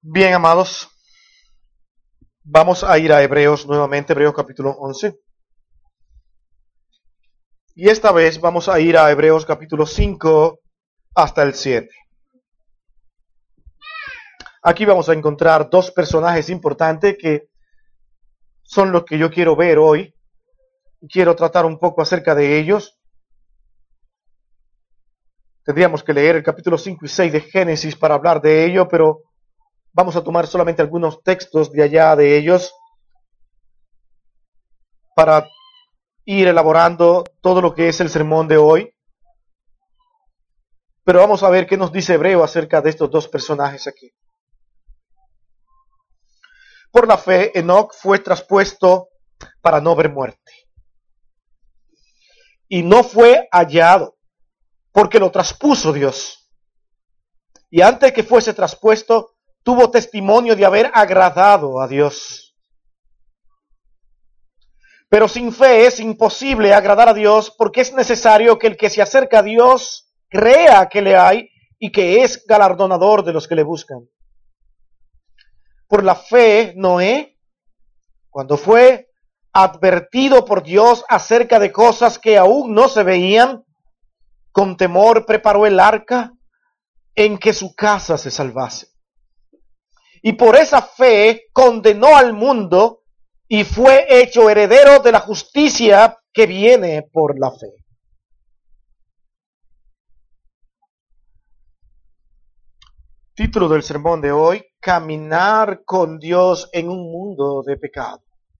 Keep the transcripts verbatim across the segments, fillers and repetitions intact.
Bien, amados, vamos a ir a Hebreos nuevamente, Hebreos capítulo once. Y esta vez vamos a ir a Hebreos capítulo cinco hasta el siete. Aquí vamos a encontrar dos personajes importantes que son los que yo quiero ver hoy. Quiero tratar un poco acerca de ellos. Tendríamos que leer el capítulo cinco y seis de Génesis para hablar de ello, pero vamos a tomar solamente algunos textos de allá de ellos para ir elaborando todo lo que es el sermón de hoy. Pero vamos a ver qué nos dice Hebreo acerca de estos dos personajes aquí. Por la fe, Enoc fue traspuesto para no ver muerte. Y no fue hallado, porque lo traspuso Dios. Y antes que fuese traspuesto, tuvo testimonio de haber agradado a Dios. Pero sin fe es imposible agradar a Dios, porque es necesario que el que se acerca a Dios crea que le hay y que es galardonador de los que le buscan. Por la fe, Noé, cuando fue advertido por Dios acerca de cosas que aún no se veían, con temor preparó el arca en que su casa se salvase. Y por esa fe condenó al mundo y fue hecho heredero de la justicia que viene por la fe. Título del sermón de hoy: Caminar con Dios en un mundo de pecado.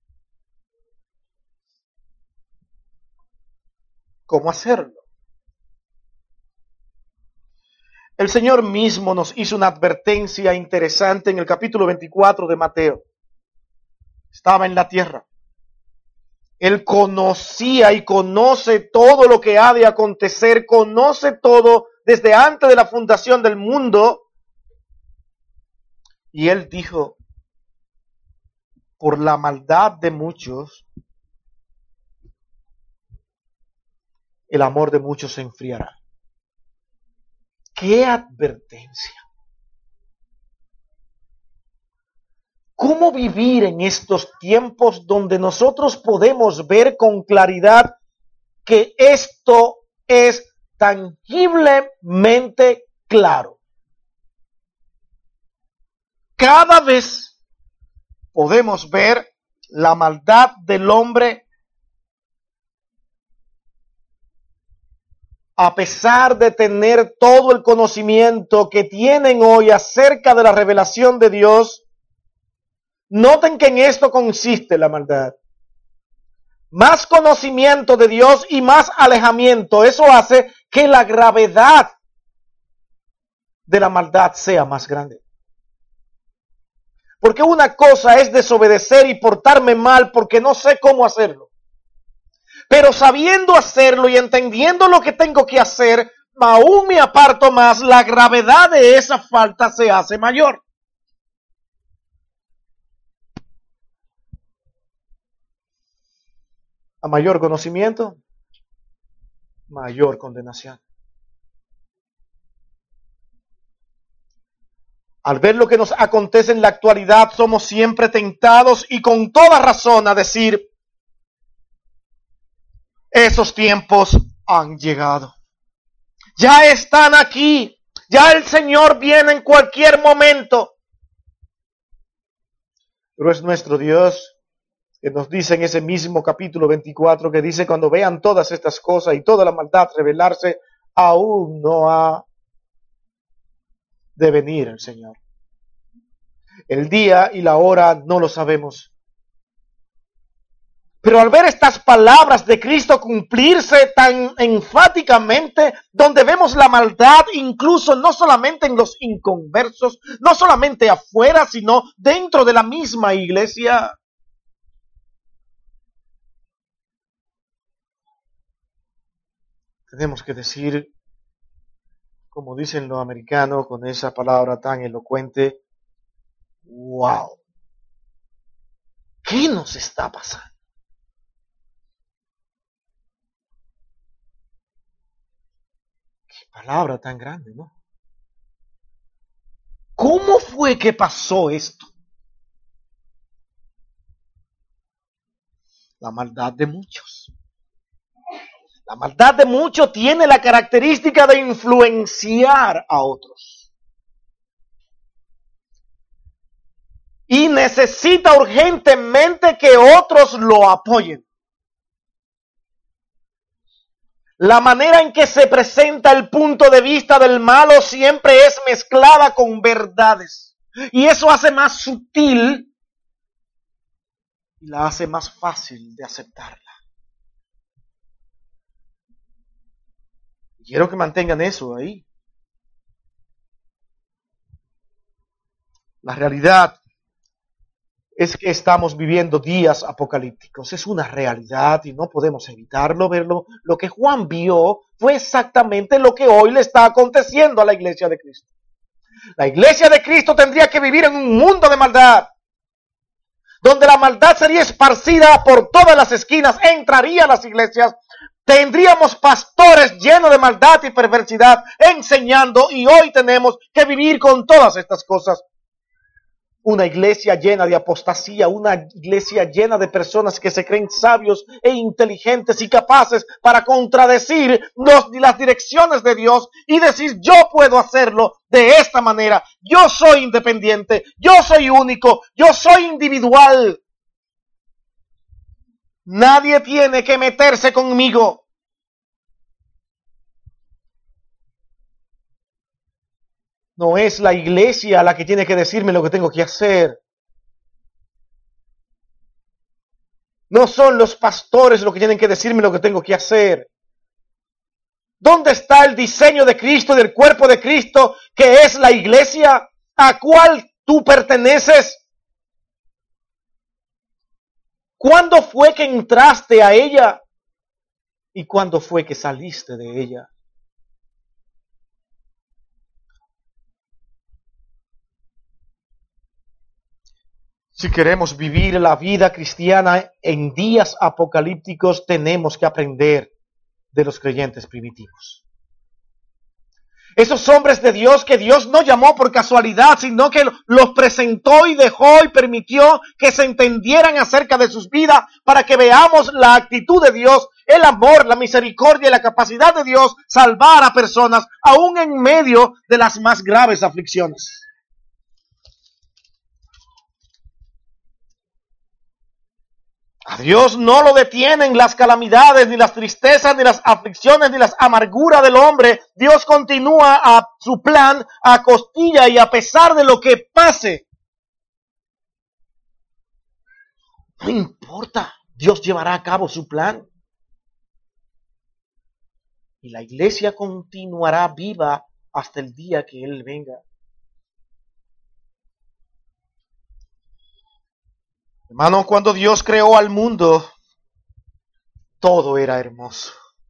¿Cómo hacerlo? El Señor mismo nos hizo una advertencia interesante en el capítulo veinticuatro de Mateo. Estaba en la tierra. Él conocía y conoce todo lo que ha de acontecer, conoce todo desde antes de la fundación del mundo. Y Él dijo, por la maldad de muchos, el amor de muchos se enfriará. ¡Qué advertencia! ¿Cómo vivir en estos tiempos donde nosotros podemos ver con claridad que esto es tangiblemente claro? Cada vez podemos ver la maldad del hombre, a pesar de tener todo el conocimiento que tienen hoy acerca de la revelación de Dios. Noten que en esto consiste la maldad. Más conocimiento de Dios y más alejamiento. Eso hace que la gravedad de la maldad sea más grande. Porque una cosa es desobedecer y portarme mal porque no sé cómo hacerlo. Pero sabiendo hacerlo y entendiendo lo que tengo que hacer, aún me aparto más, la gravedad de esa falta se hace mayor. A mayor conocimiento, mayor condenación. Al ver lo que nos acontece en la actualidad, somos siempre tentados y con toda razón a decir, esos tiempos han llegado. Ya están aquí. Ya el Señor viene en cualquier momento. Pero es nuestro Dios que nos dice en ese mismo capítulo veinticuatro, que dice, cuando vean todas estas cosas y toda la maldad revelarse, aún no ha de venir el Señor. El día y la hora no lo sabemos. Pero al ver estas palabras de Cristo cumplirse tan enfáticamente, donde vemos la maldad incluso no solamente en los inconversos, no solamente afuera, sino dentro de la misma iglesia, tenemos que decir, como dicen los americanos con esa palabra tan elocuente, wow, ¿qué nos está pasando? Qué palabra tan grande, ¿no? ¿Cómo fue que pasó esto? La maldad de muchos. La maldad de muchos tiene la característica de influenciar a otros. Y necesita urgentemente que otros lo apoyen. La manera en que se presenta el punto de vista del malo siempre es mezclada con verdades. Y eso hace más sutil y la hace más fácil de aceptarla. Quiero que mantengan eso ahí. La realidad es que estamos viviendo días apocalípticos. Es una realidad y no podemos evitarlo, verlo. Lo que Juan vio fue exactamente lo que hoy le está aconteciendo a la iglesia de Cristo. La iglesia de Cristo tendría que vivir en un mundo de maldad, donde la maldad sería esparcida por todas las esquinas, entraría a las iglesias, tendríamos pastores llenos de maldad y perversidad enseñando, y hoy tenemos que vivir con todas estas cosas. Una iglesia llena de apostasía, una iglesia llena de personas que se creen sabios e inteligentes y capaces para contradecir los, las direcciones de Dios y decir, yo puedo hacerlo de esta manera, yo soy independiente, yo soy único, yo soy individual. Nadie tiene que meterse conmigo. No es la iglesia la que tiene que decirme lo que tengo que hacer. No son los pastores los que tienen que decirme lo que tengo que hacer. ¿Dónde está el diseño de Cristo y del cuerpo de Cristo, que es la iglesia a cual tú perteneces? ¿Cuándo fue que entraste a ella? ¿Y cuándo fue que saliste de ella? Si queremos vivir la vida cristiana en días apocalípticos, tenemos que aprender de los creyentes primitivos. Esos hombres de Dios que Dios no llamó por casualidad, sino que los presentó y dejó y permitió que se entendieran acerca de sus vidas para que veamos la actitud de Dios, el amor, la misericordia y la capacidad de Dios salvar a personas aún en medio de las más graves aflicciones. A Dios no lo detienen las calamidades, ni las tristezas, ni las aflicciones, ni las amarguras del hombre. Dios continúa a su plan a costilla y a pesar de lo que pase. No importa, Dios llevará a cabo su plan. Y la iglesia continuará viva hasta el día que Él venga. Hermano, cuando Dios creó al mundo, todo era hermoso.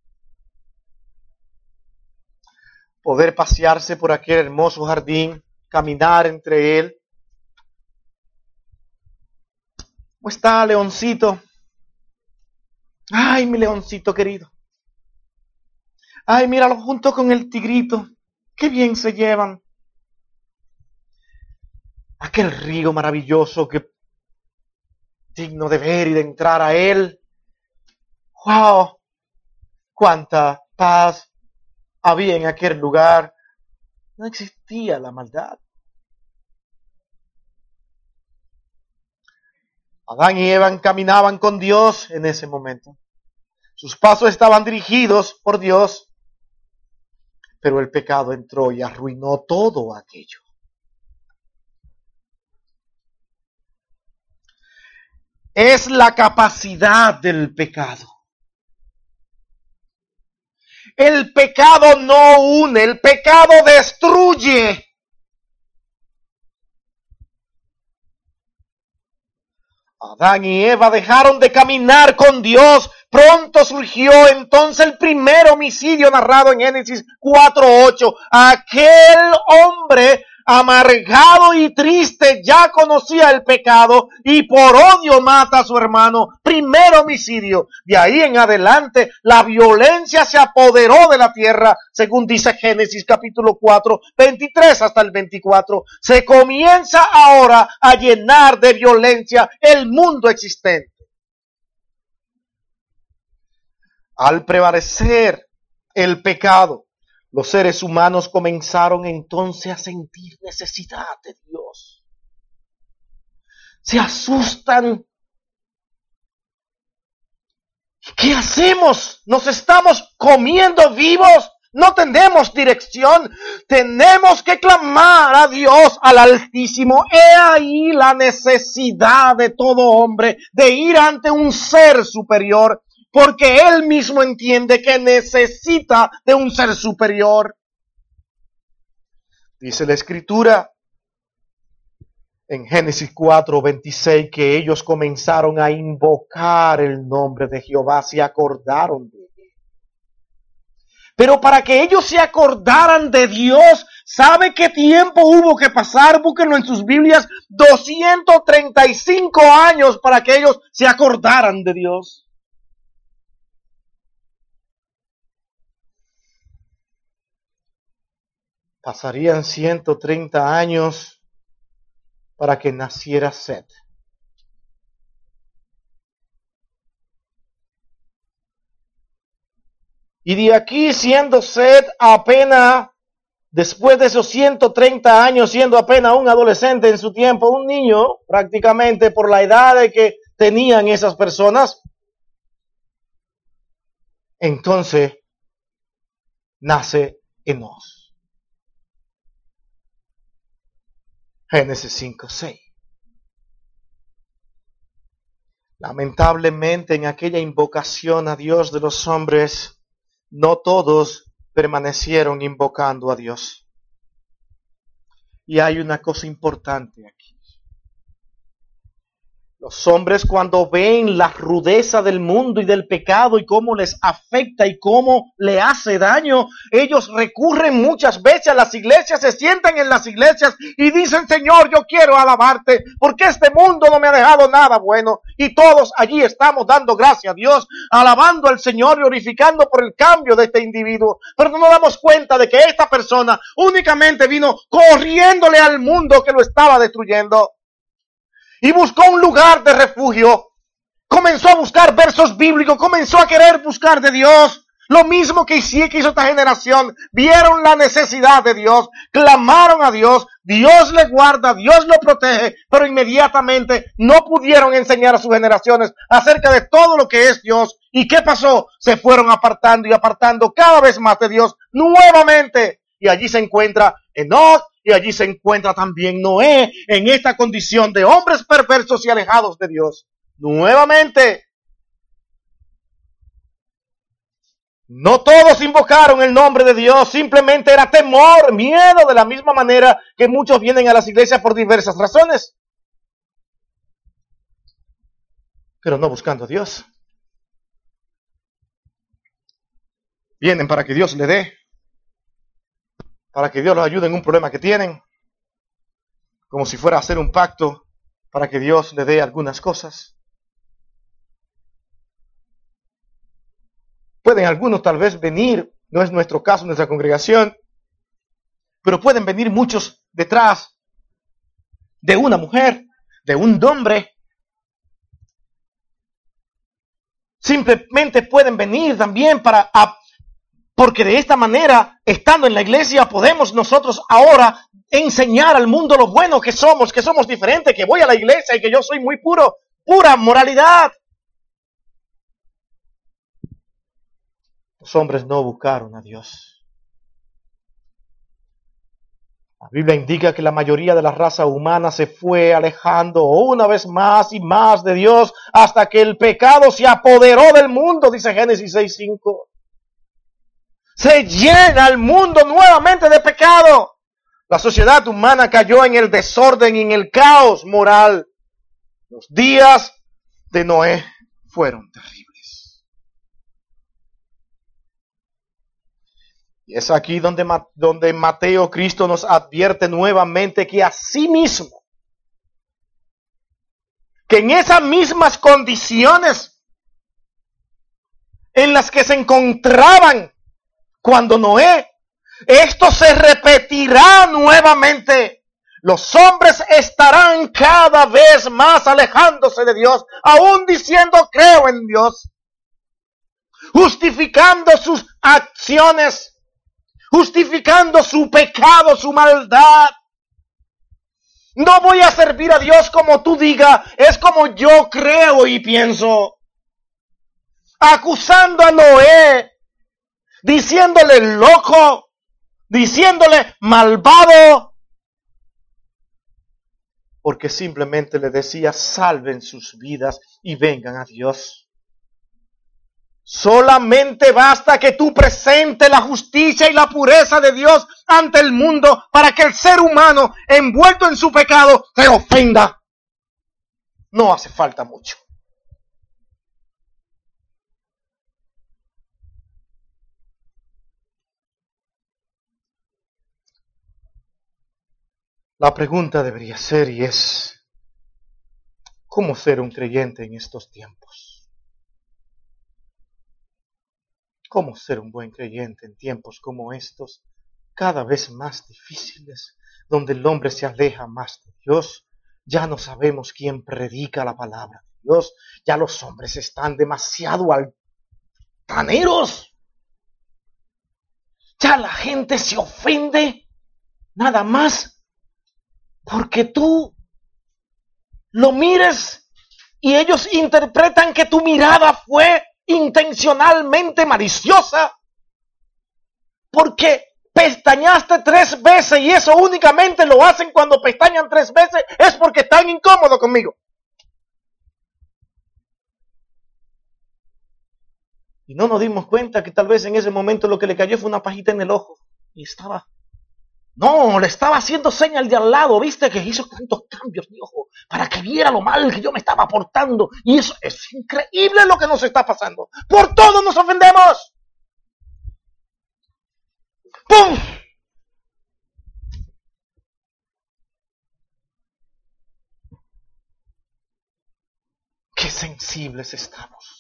Poder pasearse por aquel hermoso jardín, caminar entre él. ¿Cómo está, leoncito? Ay, mi leoncito querido. Ay, míralo junto con el tigrito. Qué bien se llevan. Aquel río maravilloso que digno de ver y de entrar a él. ¡Wow! ¡Cuánta paz había en aquel lugar! No existía la maldad. Adán y Eva caminaban con Dios en ese momento. Sus pasos estaban dirigidos por Dios, pero el pecado entró y arruinó todo aquello. Es la capacidad del pecado. El pecado no une, el pecado destruye. Adán y Eva dejaron de caminar con Dios. Pronto surgió entonces el primer homicidio narrado en Génesis cuatro ocho. Aquel hombre amargado y triste, ya conocía el pecado y por odio mata a su hermano. Primer homicidio. De ahí en adelante la violencia se apoderó de la tierra, según dice Génesis capítulo cuatro, veintitrés hasta el veinticuatro. Se comienza ahora a llenar de violencia el mundo existente. Al prevalecer el pecado, los seres humanos comenzaron entonces a sentir necesidad de Dios. Se asustan. ¿Qué hacemos? Nos estamos comiendo vivos. No tenemos dirección. Tenemos que clamar a Dios, al Altísimo. He ahí la necesidad de todo hombre de ir ante un ser superior, porque él mismo entiende que necesita de un ser superior. Dice la Escritura en Génesis cuatro, veintiséis que ellos comenzaron a invocar el nombre de Jehová, se acordaron de él. Pero para que ellos se acordaran de Dios, ¿sabe qué tiempo hubo que pasar? Búsquenlo en sus Biblias, doscientos treinta y cinco años para que ellos se acordaran de Dios. Pasarían ciento treinta años para que naciera Set. Y de aquí, siendo Set apenas, después de esos ciento treinta años, siendo apenas un adolescente en su tiempo, un niño prácticamente por la edad de que tenían esas personas, entonces nace Enos. Génesis cinco, seis. Lamentablemente en aquella invocación a Dios de los hombres, no todos permanecieron invocando a Dios. Y hay una cosa importante aquí. Los hombres, cuando ven la rudeza del mundo y del pecado y cómo les afecta y cómo le hace daño, ellos recurren muchas veces a las iglesias, se sientan en las iglesias y dicen: Señor, yo quiero alabarte porque este mundo no me ha dejado nada bueno. Y todos allí estamos dando gracias a Dios, alabando al Señor, glorificando por el cambio de este individuo. Pero no nos damos cuenta de que esta persona únicamente vino corriéndole al mundo que lo estaba destruyendo. Y buscó un lugar de refugio. Comenzó a buscar versos bíblicos. Comenzó a querer buscar de Dios. Lo mismo que hizo, que hizo esta generación. Vieron la necesidad de Dios. Clamaron a Dios. Dios le guarda. Dios lo protege. Pero inmediatamente no pudieron enseñar a sus generaciones acerca de todo lo que es Dios. ¿Y qué pasó? Se fueron apartando y apartando cada vez más de Dios. Nuevamente. Y allí se encuentra Enoc. Y allí se encuentra también Noé en esta condición de hombres perversos y alejados de Dios. Nuevamente, no todos invocaron el nombre de Dios, simplemente era temor, miedo, de la misma manera que muchos vienen a las iglesias por diversas razones. Pero no buscando a Dios. Vienen para que Dios le dé. Para que Dios los ayude en un problema que tienen, como si fuera a hacer un pacto para que Dios le dé algunas cosas. Pueden algunos tal vez venir, no es nuestro caso, nuestra congregación, pero pueden venir muchos detrás de una mujer, de un hombre. Simplemente pueden venir también para... Porque de esta manera, estando en la iglesia, podemos nosotros ahora enseñar al mundo lo bueno que somos, que somos diferentes, que voy a la iglesia y que yo soy muy puro, pura moralidad. Los hombres no buscaron a Dios. La Biblia indica que la mayoría de la raza humana se fue alejando una vez más y más de Dios hasta que el pecado se apoderó del mundo, dice Génesis seis, cinco. Se llena el mundo nuevamente de pecado. La sociedad humana cayó en el desorden y en el caos moral. Los días de Noé fueron terribles. Y es aquí donde, donde Mateo, Cristo nos advierte nuevamente que asimismo, que en esas mismas condiciones en las que se encontraban cuando Noé, esto se repetirá nuevamente. Los hombres estarán cada vez más alejándose de Dios, aún diciendo creo en Dios, justificando sus acciones, justificando su pecado, su maldad. No voy a servir a Dios como tú digas, es como yo creo y pienso. Acusando a Noé, diciéndole loco, diciéndole malvado, porque simplemente le decía salven sus vidas y vengan a Dios. Solamente basta que tú presentes la justicia y la pureza de Dios ante el mundo para que el ser humano envuelto en su pecado te ofenda. No hace falta mucho. La pregunta debería ser y es, ¿cómo ser un creyente en estos tiempos? ¿Cómo ser un buen creyente en tiempos como estos, cada vez más difíciles, donde el hombre se aleja más de Dios? Ya no sabemos quién predica la palabra de Dios, ya los hombres están demasiado altaneros. Ya la gente se ofende nada más porque tú lo mires y ellos interpretan que tu mirada fue intencionalmente maliciosa porque pestañaste tres veces y eso únicamente lo hacen cuando pestañan tres veces es porque están incómodos conmigo. Y no nos dimos cuenta que tal vez en ese momento lo que le cayó fue una pajita en el ojo y estaba, no, le estaba haciendo señal de al lado, viste que hizo tantos cambios mi ojo para que viera lo mal que yo me estaba portando. Y eso es increíble lo que nos está pasando. Por todo nos ofendemos. ¡Pum! Qué sensibles estamos.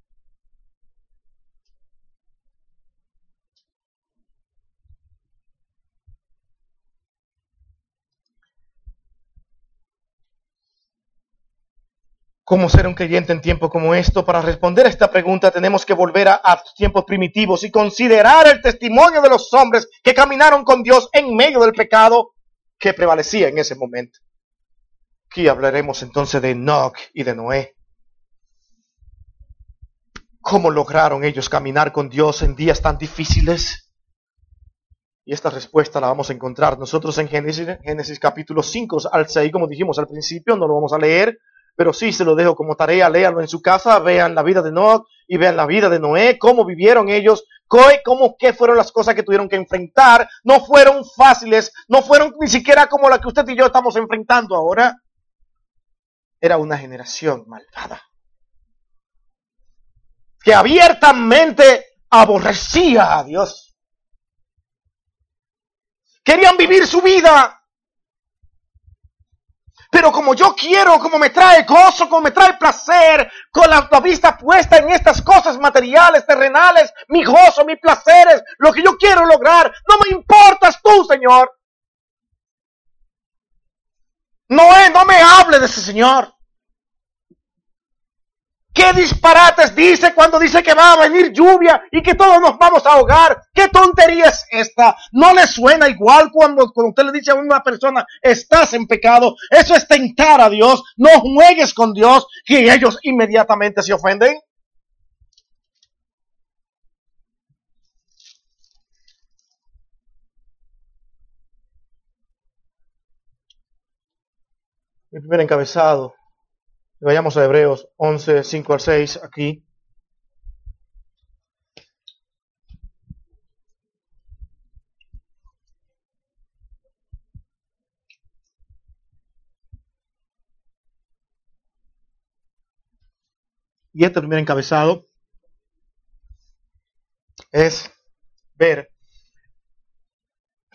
¿Cómo ser un creyente en tiempos como esto? Para responder a esta pregunta tenemos que volver a, a tiempos primitivos y considerar el testimonio de los hombres que caminaron con Dios en medio del pecado que prevalecía en ese momento. Aquí hablaremos entonces de Enoc y de Noé. ¿Cómo lograron ellos caminar con Dios en días tan difíciles? Y esta respuesta la vamos a encontrar nosotros en Génesis, Génesis capítulo cinco al seis, como dijimos al principio, no lo vamos a leer, pero sí se lo dejo como tarea, léanlo en su casa, vean la vida de Enoc y vean la vida de Noé, cómo vivieron ellos, cómo, qué fueron las cosas que tuvieron que enfrentar, no fueron fáciles, no fueron ni siquiera como la que usted y yo estamos enfrentando ahora. Era una generación malvada, que abiertamente aborrecía a Dios. Querían vivir su vida. Pero como yo quiero, como me trae gozo, como me trae placer, con la, la vista puesta en estas cosas materiales, terrenales, mi gozo, mis placeres, lo que yo quiero lograr, no me importas tú, Señor. Noé, no me hable de ese Señor. ¿Qué disparates dice cuando dice que va a venir lluvia y que todos nos vamos a ahogar? ¿Qué tontería es esta? ¿No le suena igual cuando, cuando usted le dice a una persona, estás en pecado? Eso es tentar a Dios. No juegues con Dios, que ellos inmediatamente se ofenden. Mi primer encabezado. Vayamos a Hebreos once, cinco al seis, aquí. Y este primer encabezado es ver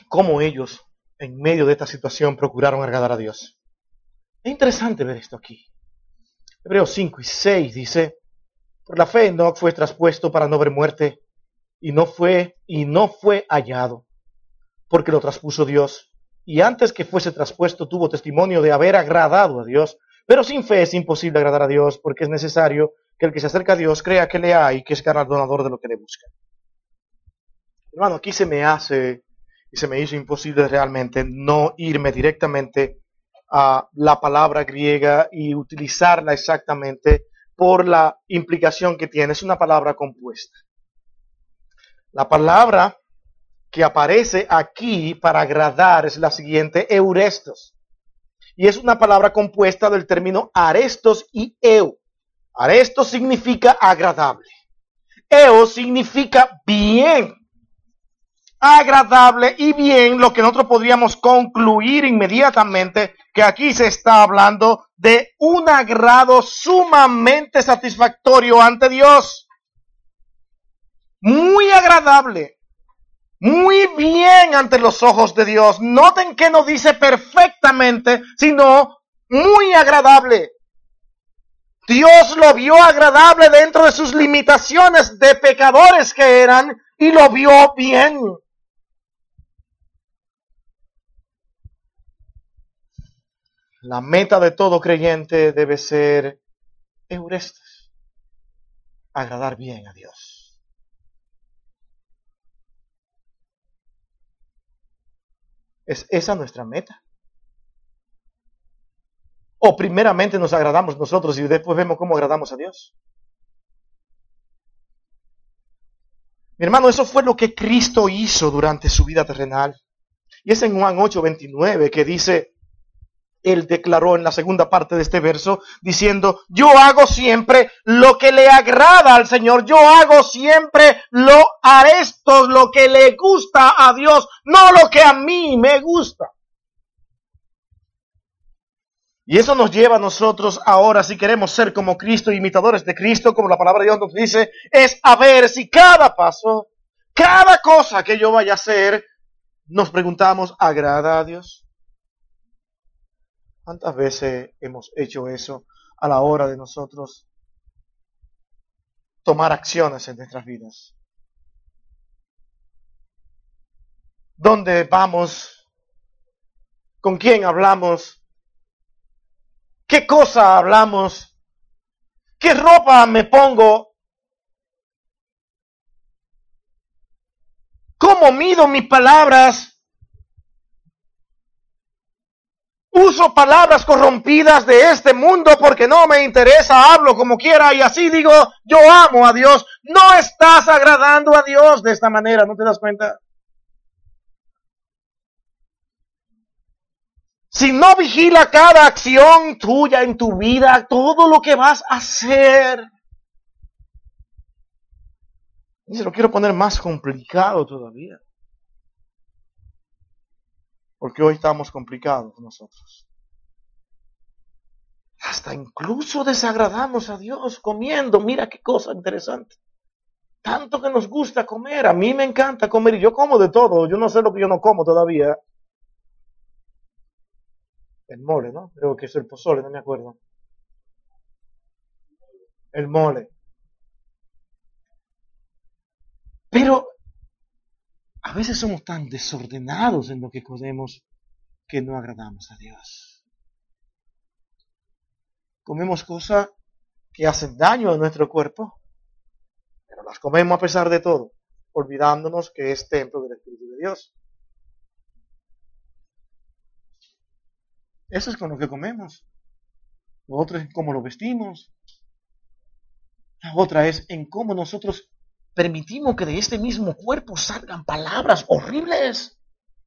cómo ellos, en medio de esta situación, procuraron agradar a Dios. Es interesante ver esto aquí. Hebreos cinco y seis dice, por la fe Enoc fue traspuesto para no ver muerte, y no fue, y no fue hallado, porque lo traspuso Dios. Y antes que fuese traspuesto tuvo testimonio de haber agradado a Dios. Pero sin fe es imposible agradar a Dios, porque es necesario que el que se acerca a Dios crea que le hay y que es galardonador de lo que le busca. Hermano, aquí se me hace y se me hizo imposible realmente no irme directamente a la palabra griega y utilizarla exactamente por la implicación que tiene. Es una palabra compuesta. La palabra que aparece aquí para agradar es la siguiente, eurestos. Y es una palabra compuesta del término arestos y eu. Arestos significa agradable. Eu significa bien. Agradable y bien, lo que nosotros podríamos concluir inmediatamente que aquí se está hablando de un agrado sumamente satisfactorio ante Dios. Muy agradable. Muy bien ante los ojos de Dios. Noten que no dice perfectamente, sino muy agradable. Dios lo vio agradable dentro de sus limitaciones de pecadores que eran y lo vio bien. La meta de todo creyente debe ser eurestes, agradar bien a Dios. ¿Es esa nuestra meta? O primeramente nos agradamos nosotros y después vemos cómo agradamos a Dios. Mi hermano, eso fue lo que Cristo hizo durante su vida terrenal. Y es en Juan ocho veintinueve que dice, Él declaró en la segunda parte de este verso, diciendo, yo hago siempre lo que le agrada al Señor, yo hago siempre lo arestos, lo que le gusta a Dios, no lo que a mí me gusta. Y eso nos lleva a nosotros ahora, si queremos ser como Cristo, imitadores de Cristo, como la palabra de Dios nos dice, es a ver si cada paso, cada cosa que yo vaya a hacer, nos preguntamos, ¿agrada a Dios? ¿Cuántas veces hemos hecho eso a la hora de nosotros tomar acciones en nuestras vidas? ¿Dónde vamos? ¿Con quién hablamos? ¿Qué cosa hablamos? ¿Qué ropa me pongo? ¿Cómo mido mis palabras? Uso palabras corrompidas de este mundo porque no me interesa, hablo como quiera y así digo, yo amo a Dios. No estás agradando a Dios de esta manera, ¿no te das cuenta? Si no vigila cada acción tuya en tu vida, todo lo que vas a hacer. Y se lo quiero poner más complicado todavía. Porque hoy estamos complicados nosotros. Hasta incluso desagradamos a Dios comiendo. Mira qué cosa interesante. Tanto que nos gusta comer. A mí me encanta comer y yo como de todo. Yo no sé lo que yo no como todavía. El mole, ¿no? Creo que es el pozole, no me acuerdo. El mole. Pero a veces somos tan desordenados en lo que comemos que no agradamos a Dios. Comemos cosas que hacen daño a nuestro cuerpo, pero las comemos a pesar de todo, olvidándonos que es templo del Espíritu de Dios. Eso es con lo que comemos. Lo otro es cómo lo vestimos. La otra es en cómo nosotros permitimos que de este mismo cuerpo salgan palabras horribles,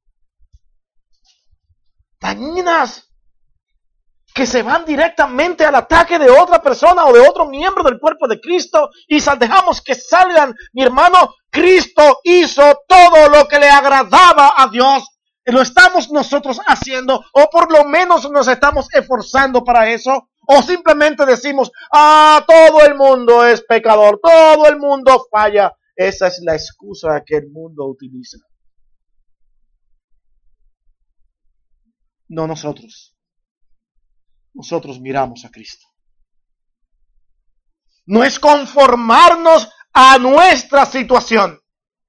dañinas, que se van directamente al ataque de otra persona o de otro miembro del cuerpo de Cristo y dejamos que salgan. Mi hermano, Cristo hizo todo lo que le agradaba a Dios. ¿Lo estamos nosotros haciendo o por lo menos nos estamos esforzando para eso? ¿O simplemente decimos, ah, todo el mundo es pecador, todo el mundo falla? Esa es la excusa que el mundo utiliza. No nosotros. Nosotros miramos a Cristo. No es conformarnos a nuestra situación,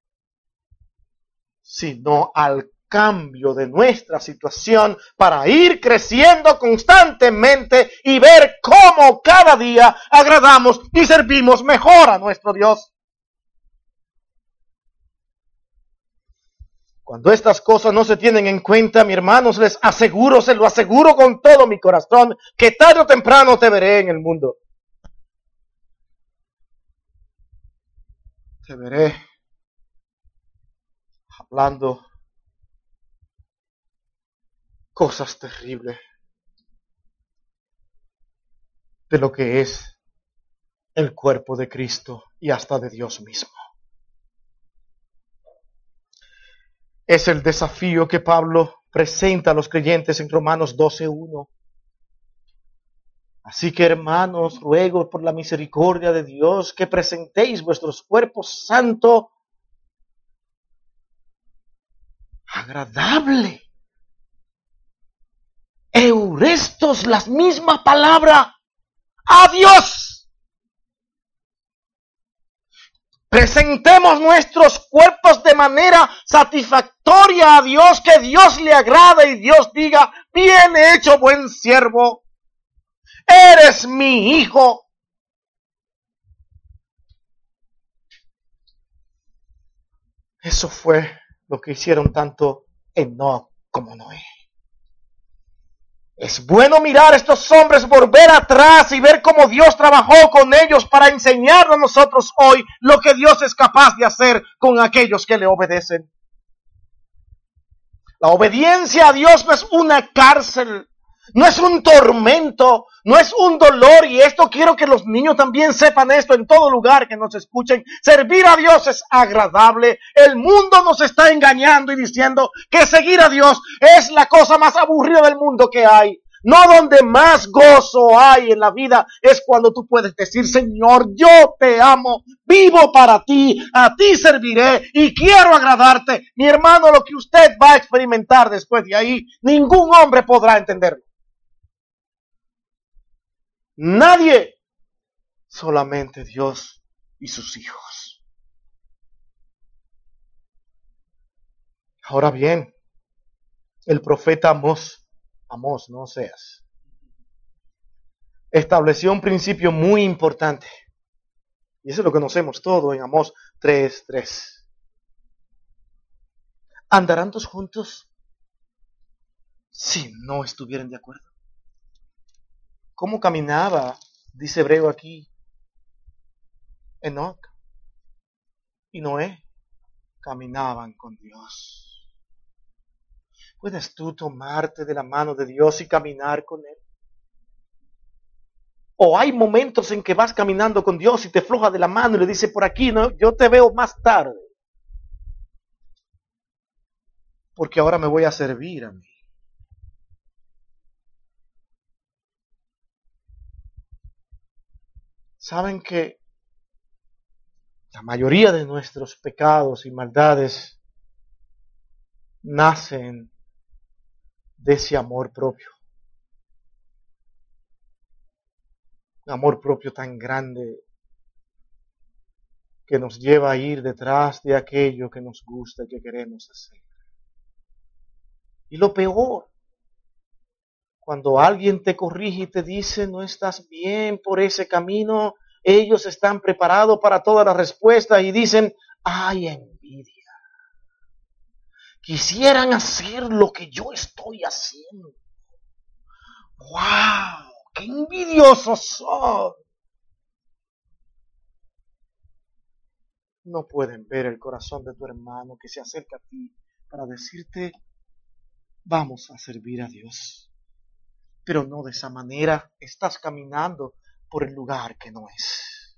sino al cambio de nuestra situación para ir creciendo constantemente y ver cómo cada día agradamos y servimos mejor a nuestro Dios. Cuando estas cosas no se tienen en cuenta, mi hermanos, les aseguro, se lo aseguro con todo mi corazón, que tarde o temprano te veré en el mundo. Te veré hablando cosas terribles de lo que es el cuerpo de Cristo y hasta de Dios mismo. Es el desafío que Pablo presenta a los creyentes en Romanos doce uno. Así que, hermanos, ruego por la misericordia de Dios que presentéis vuestros cuerpos santos, agradable, eurestos, la misma palabra, a Dios. Presentemos nuestros cuerpos de manera satisfactoria a Dios, que Dios le agrada y Dios diga, bien hecho, buen siervo, eres mi hijo. Eso fue lo que hicieron tanto Enoc como Noé. Es bueno mirar a estos hombres, volver atrás y ver cómo Dios trabajó con ellos para enseñarnos a nosotros hoy lo que Dios es capaz de hacer con aquellos que le obedecen. La obediencia a Dios no es una cárcel, no es un tormento, no es un dolor, y esto quiero que los niños también sepan esto en todo lugar que nos escuchen. Servir a Dios es agradable. El mundo nos está engañando y diciendo que seguir a Dios es la cosa más aburrida del mundo que hay. No, donde más gozo hay en la vida es cuando tú puedes decir, Señor, yo te amo, vivo para ti, a ti serviré y quiero agradarte. Mi hermano, lo que usted va a experimentar después de ahí, ningún hombre podrá entenderlo. Nadie, solamente Dios y sus hijos. Ahora bien, el profeta Amós, Amós, no Oseas, estableció un principio muy importante. Y eso lo conocemos todo en Amós tres tres. ¿Andarán dos juntos si no estuvieran de acuerdo? ¿Cómo caminaba, dice Hebreo aquí, Enoc y Noé? Caminaban con Dios. ¿Puedes tú tomarte de la mano de Dios y caminar con Él? O hay momentos en que vas caminando con Dios y te floja de la mano y le dice, por aquí, no, yo te veo más tarde, porque ahora me voy a servir a mí. Saben que la mayoría de nuestros pecados y maldades nacen de ese amor propio. Un amor propio tan grande que nos lleva a ir detrás de aquello que nos gusta y que queremos hacer. Y lo peor, cuando alguien te corrige y te dice, no estás bien por ese camino, ellos están preparados para todas las respuestas y dicen, ¡ay, envidia! Quisieran hacer lo que yo estoy haciendo. ¡Wow! ¡Qué envidiosos son! No pueden ver el corazón de tu hermano que se acerca a ti para decirte, vamos a servir a Dios. Pero no de esa manera, estás caminando por el lugar que no es.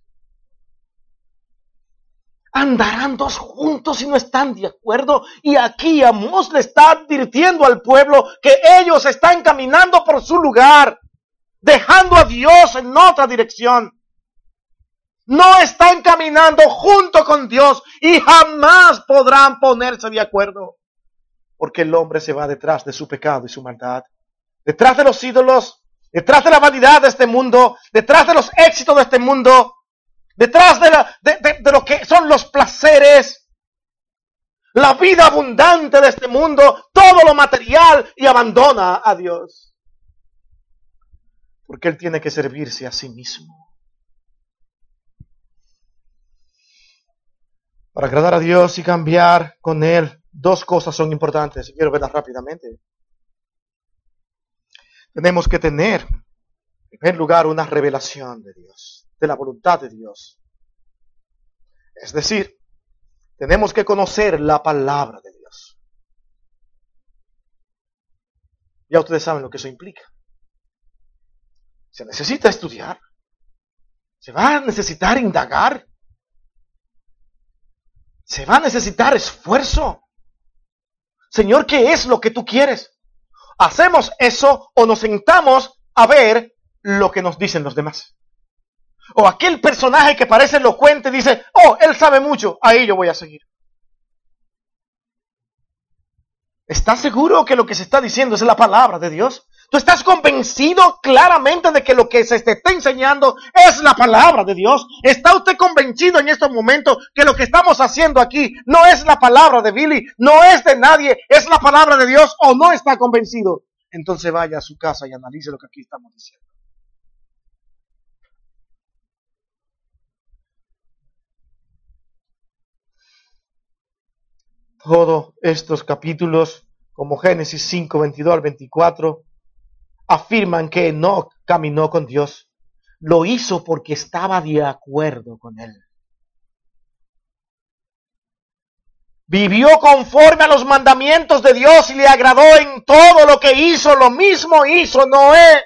Andarán dos juntos y no están de acuerdo. Y aquí Amós le está advirtiendo al pueblo que ellos están caminando por su lugar, dejando a Dios en otra dirección. No están caminando junto con Dios y jamás podrán ponerse de acuerdo. Porque el hombre se va detrás de su pecado y su maldad. detrás de los ídolos, detrás de la vanidad de este mundo, detrás de los éxitos de este mundo, detrás de, la, de, de, de lo que son los placeres, la vida abundante de este mundo, todo lo material, y abandona a Dios. Porque Él tiene que servirse a sí mismo. Para agradar a Dios y cambiar con Él, dos cosas son importantes. Quiero verlas rápidamente. Tenemos que tener, en primer lugar, una revelación de Dios, de la voluntad de Dios. Es decir, tenemos que conocer la palabra de Dios. Ya ustedes saben lo que eso implica. Se necesita estudiar. Se va a necesitar indagar. Se va a necesitar esfuerzo. Señor, ¿qué es lo que tú quieres? ¿Hacemos eso o nos sentamos a ver lo que nos dicen los demás? O aquel personaje que parece elocuente dice, oh, él sabe mucho, ahí yo voy a seguir. ¿Estás seguro que lo que se está diciendo es la palabra de Dios? ¿Tú estás convencido claramente de que lo que se te está enseñando es la palabra de Dios? ¿Está usted convencido en estos momentos que lo que estamos haciendo aquí no es la palabra de Billy, no es de nadie, es la palabra de Dios, o no está convencido? Entonces vaya a su casa y analice lo que aquí estamos diciendo. Todos estos capítulos, como Génesis cinco, veintidós al veinticuatro, afirman que Enoc caminó con Dios. Lo hizo porque estaba de acuerdo con Él. Vivió conforme a los mandamientos de Dios y le agradó en todo lo que hizo. Lo mismo hizo Noé.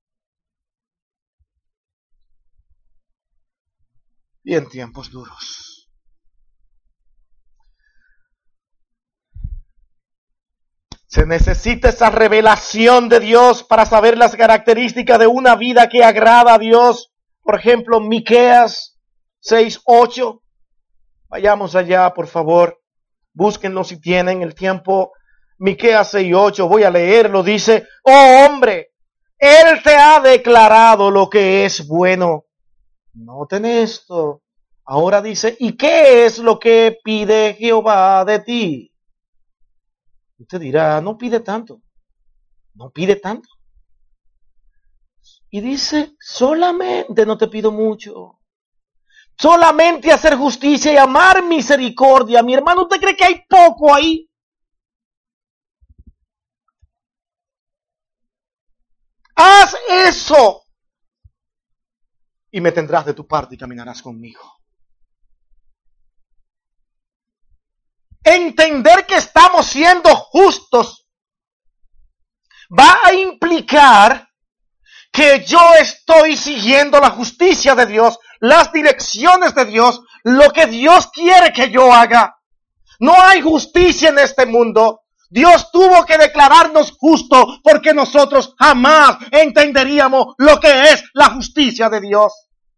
Y en tiempos duros. Se necesita esa revelación de Dios para saber las características de una vida que agrada a Dios. Por ejemplo, Miqueas seis, ocho. Vayamos allá, por favor. Búsquenlo si tienen el tiempo. Miqueas seis, ocho. Voy a leerlo. Dice, oh hombre, Él te ha declarado lo que es bueno. Noten esto. Ahora dice, ¿y qué es lo que pide Jehová de ti? Usted dirá, no pide tanto, no pide tanto. Y dice, solamente no te pido mucho. Solamente hacer justicia y amar misericordia. Mi hermano, ¿usted cree que hay poco ahí? Haz eso. Y me tendrás de tu parte y caminarás conmigo. Entender que estamos siendo justos va a implicar que yo estoy siguiendo la justicia de Dios, las direcciones de Dios, lo que Dios quiere que yo haga. No hay justicia en este mundo. Dios tuvo que declararnos justos porque nosotros jamás entenderíamos lo que es la justicia de Dios.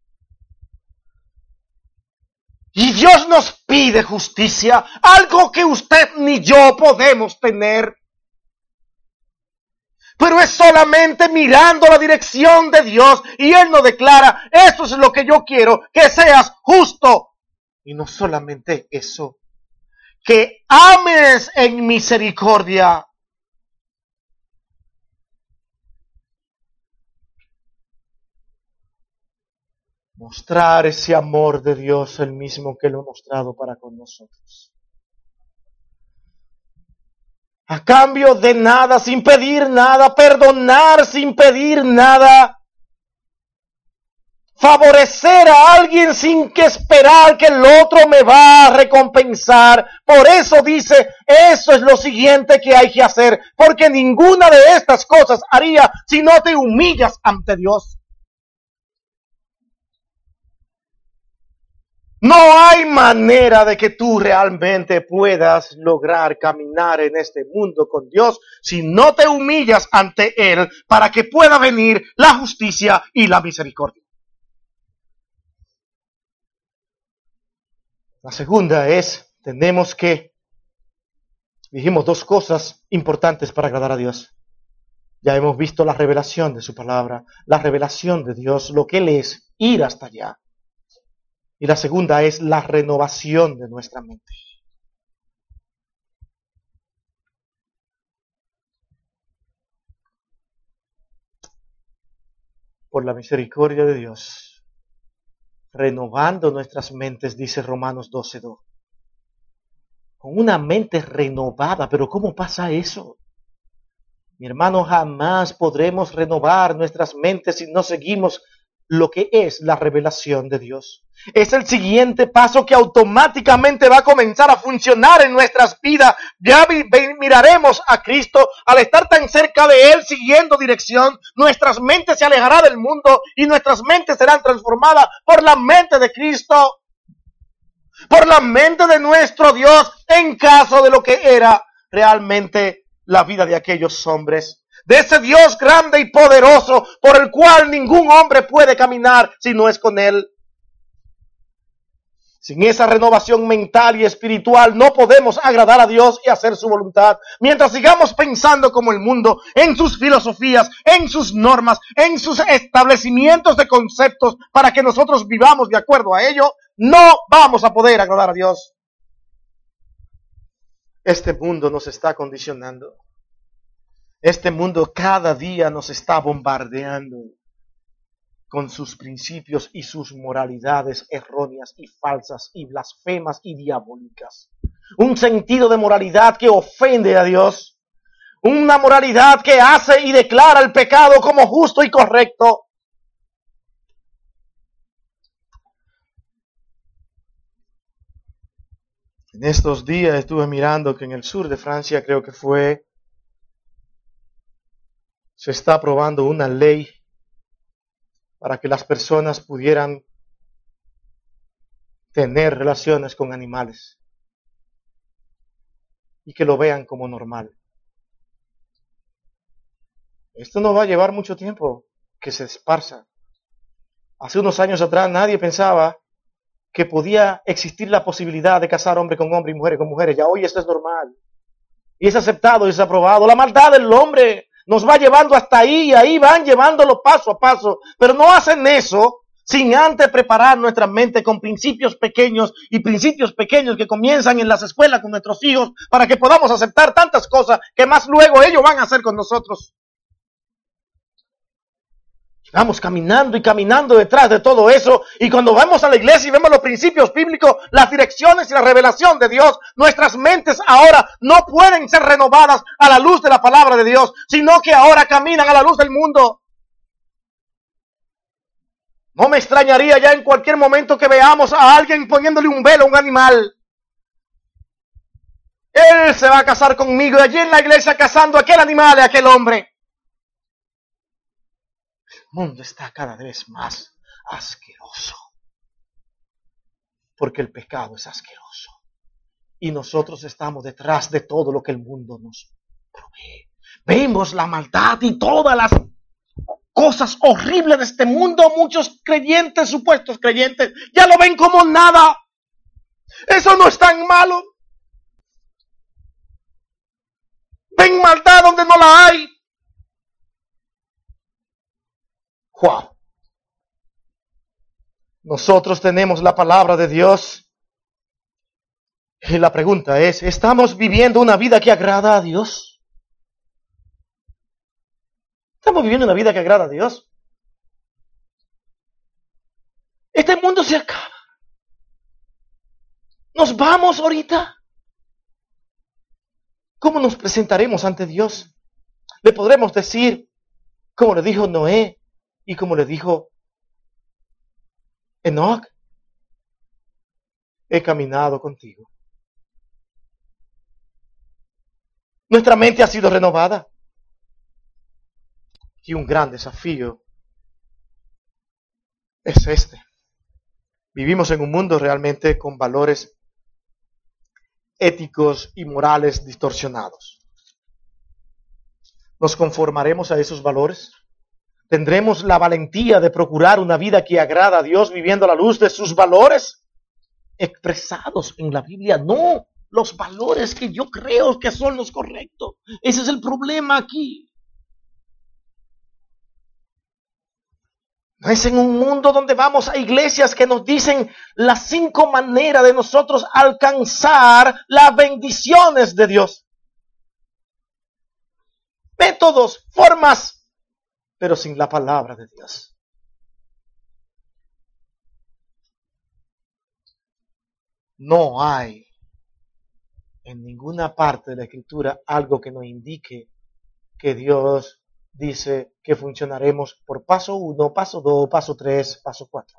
Y Dios nos pide justicia, algo que usted ni yo podemos tener. Pero es solamente mirando la dirección de Dios y Él nos declara, eso es lo que yo quiero, que seas justo. Y no solamente eso, que ames en misericordia. Mostrar ese amor de Dios, el mismo que lo ha mostrado para con nosotros. A cambio de nada, sin pedir nada, perdonar sin pedir nada. Favorecer a alguien sin que esperar que el otro me va a recompensar. Por eso dice, eso es lo siguiente que hay que hacer, porque ninguna de estas cosas haría si no te humillas ante Dios. No hay manera de que tú realmente puedas lograr caminar en este mundo con Dios si no te humillas ante Él para que pueda venir la justicia y la misericordia. La segunda es, tenemos que, dijimos dos cosas importantes para agradar a Dios. Ya hemos visto la revelación de su palabra, la revelación de Dios, lo que Él es, ir hasta allá. Y la segunda es la renovación de nuestra mente. Por la misericordia de Dios, renovando nuestras mentes, dice Romanos doce dos. Con una mente renovada, pero ¿cómo pasa eso? Mi hermano, jamás podremos renovar nuestras mentes si no seguimos lo que es la revelación de Dios. Es el siguiente paso que automáticamente va a comenzar a funcionar en nuestras vidas. Ya miraremos a Cristo al estar tan cerca de Él, siguiendo dirección. Nuestras mentes se alejarán del mundo y nuestras mentes serán transformadas por la mente de Cristo, por la mente de nuestro Dios, en caso de lo que era realmente la vida de aquellos hombres. De ese Dios grande y poderoso por el cual ningún hombre puede caminar si no es con Él. Sin esa renovación mental y espiritual no podemos agradar a Dios y hacer su voluntad. Mientras sigamos pensando como el mundo, en sus filosofías, en sus normas, en sus establecimientos de conceptos para que nosotros vivamos de acuerdo a ello, no vamos a poder agradar a Dios. Este mundo nos está condicionando. Este mundo cada día nos está bombardeando con sus principios y sus moralidades erróneas y falsas y blasfemas y diabólicas. Un sentido de moralidad que ofende a Dios. Una moralidad que hace y declara el pecado como justo y correcto. En estos días estuve mirando que en el sur de Francia, creo que fue, se está aprobando una ley para que las personas pudieran tener relaciones con animales y que lo vean como normal. Esto no va a llevar mucho tiempo que se esparza. Hace unos años atrás nadie pensaba que podía existir la posibilidad de casar hombre con hombre y mujer con mujeres. Ya hoy esto es normal. Y es aceptado y es aprobado. La maldad del hombre nos va llevando hasta ahí y ahí van llevándolo paso a paso. Pero no hacen eso sin antes preparar nuestra mente con principios pequeños y principios pequeños que comienzan en las escuelas con nuestros hijos para que podamos aceptar tantas cosas que más luego ellos van a hacer con nosotros. Vamos caminando y caminando detrás de todo eso, y cuando vamos a la iglesia y vemos los principios bíblicos, las direcciones y la revelación de Dios, nuestras mentes ahora no pueden ser renovadas a la luz de la palabra de Dios, sino que ahora caminan a la luz del mundo. No me extrañaría ya en cualquier momento que veamos a alguien poniéndole un velo a un animal. Él se va a casar conmigo y allí en la iglesia casando a aquel animal y a aquel hombre. El mundo está cada vez más asqueroso, porque el pecado es asqueroso y nosotros estamos detrás de todo lo que el mundo nos provee. Vemos la maldad y todas las cosas horribles de este mundo. Muchos creyentes, supuestos creyentes, ya lo ven como nada. Eso no es tan malo. Ven maldad donde no la hay. Wow. Nosotros tenemos la palabra de Dios. Y la pregunta es, ¿estamos viviendo una vida que agrada a Dios? ¿Estamos viviendo una vida que agrada a Dios? Este mundo se acaba. ¿Nos vamos ahorita? ¿Cómo nos presentaremos ante Dios? Le podremos decir, como le dijo Noé, y como le dijo Enoc, he caminado contigo. Nuestra mente ha sido renovada. Y un gran desafío es este. Vivimos en un mundo realmente con valores éticos y morales distorsionados. ¿Nos conformaremos a esos valores? ¿Tendremos la valentía de procurar una vida que agrada a Dios viviendo a la luz de sus valores expresados en la Biblia? No, los valores que yo creo que son los correctos. Ese es el problema aquí. No es en un mundo donde vamos a iglesias que nos dicen las cinco maneras de nosotros alcanzar las bendiciones de Dios. Métodos, formas, pero sin la palabra de Dios. No hay en ninguna parte de la Escritura algo que nos indique que Dios dice que funcionaremos por paso uno, paso dos, paso tres, paso cuatro.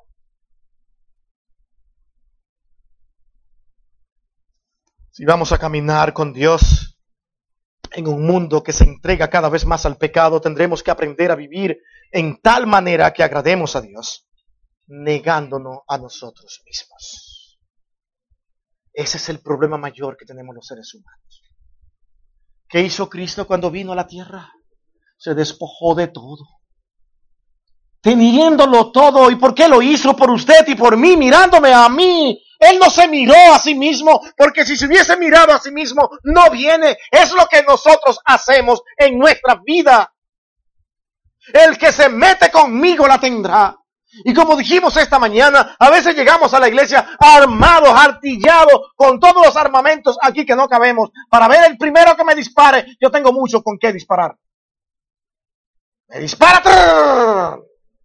Si vamos a caminar con Dios en un mundo que se entrega cada vez más al pecado, tendremos que aprender a vivir en tal manera que agrademos a Dios, negándonos a nosotros mismos. Ese es el problema mayor que tenemos los seres humanos. ¿Qué hizo Cristo cuando vino a la tierra? Se despojó de todo, teniéndolo todo. ¿Y por qué lo hizo? Por usted y por mí, mirándome a mí. Él no se miró a sí mismo, porque si se hubiese mirado a sí mismo, no viene. Es lo que nosotros hacemos en nuestra vida. El que se mete conmigo la tendrá. Y como dijimos esta mañana, a veces llegamos a la iglesia armados, artillados, con todos los armamentos aquí que no cabemos. Para ver el primero que me dispare, yo tengo mucho con qué disparar. ¡Me dispara!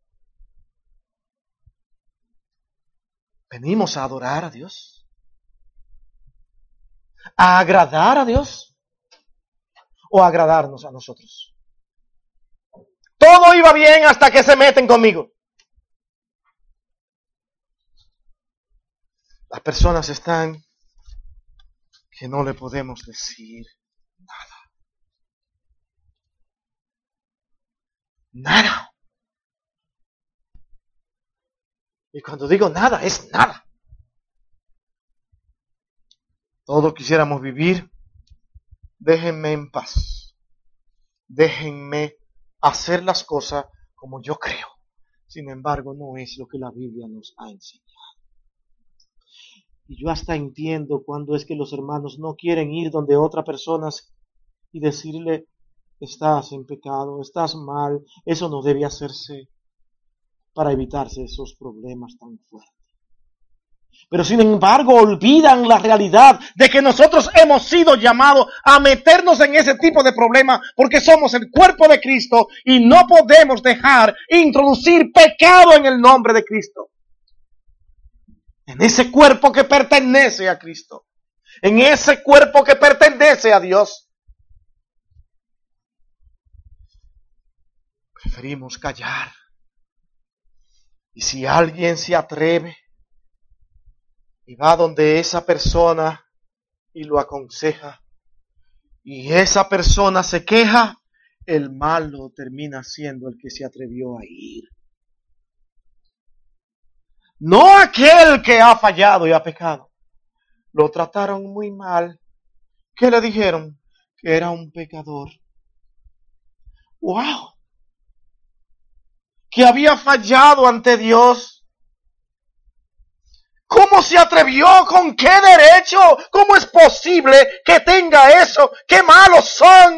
Venimos a adorar a Dios, a agradar a Dios o a agradarnos a nosotros. Todo iba bien hasta que se meten conmigo. Las personas están que no le podemos decir nada. Nada. Y cuando digo nada, es nada. Todos quisiéramos vivir. Déjenme en paz. Déjenme hacer las cosas como yo creo. Sin embargo, no es lo que la Biblia nos ha enseñado. Y yo hasta entiendo cuando es que los hermanos no quieren ir donde otras personas y decirle: estás en pecado, estás mal, eso no debe hacerse, para evitarse esos problemas tan fuertes. Pero sin embargo olvidan la realidad de que nosotros hemos sido llamados a meternos en ese tipo de problemas porque somos el cuerpo de Cristo y no podemos dejar introducir pecado en el nombre de Cristo. En ese cuerpo que pertenece a Cristo, en ese cuerpo que pertenece a Dios. Preferimos callar. Y si alguien se atreve y va donde esa persona y lo aconseja, y esa persona se queja, el malo termina siendo el que se atrevió a ir. No aquel que ha fallado y ha pecado. Lo trataron muy mal. ¿Qué le dijeron? Que era un pecador. ¡Wow! Que había fallado ante Dios. ¿Cómo se atrevió? ¿Con qué derecho? ¿Cómo es posible que tenga eso? ¡Qué malos son!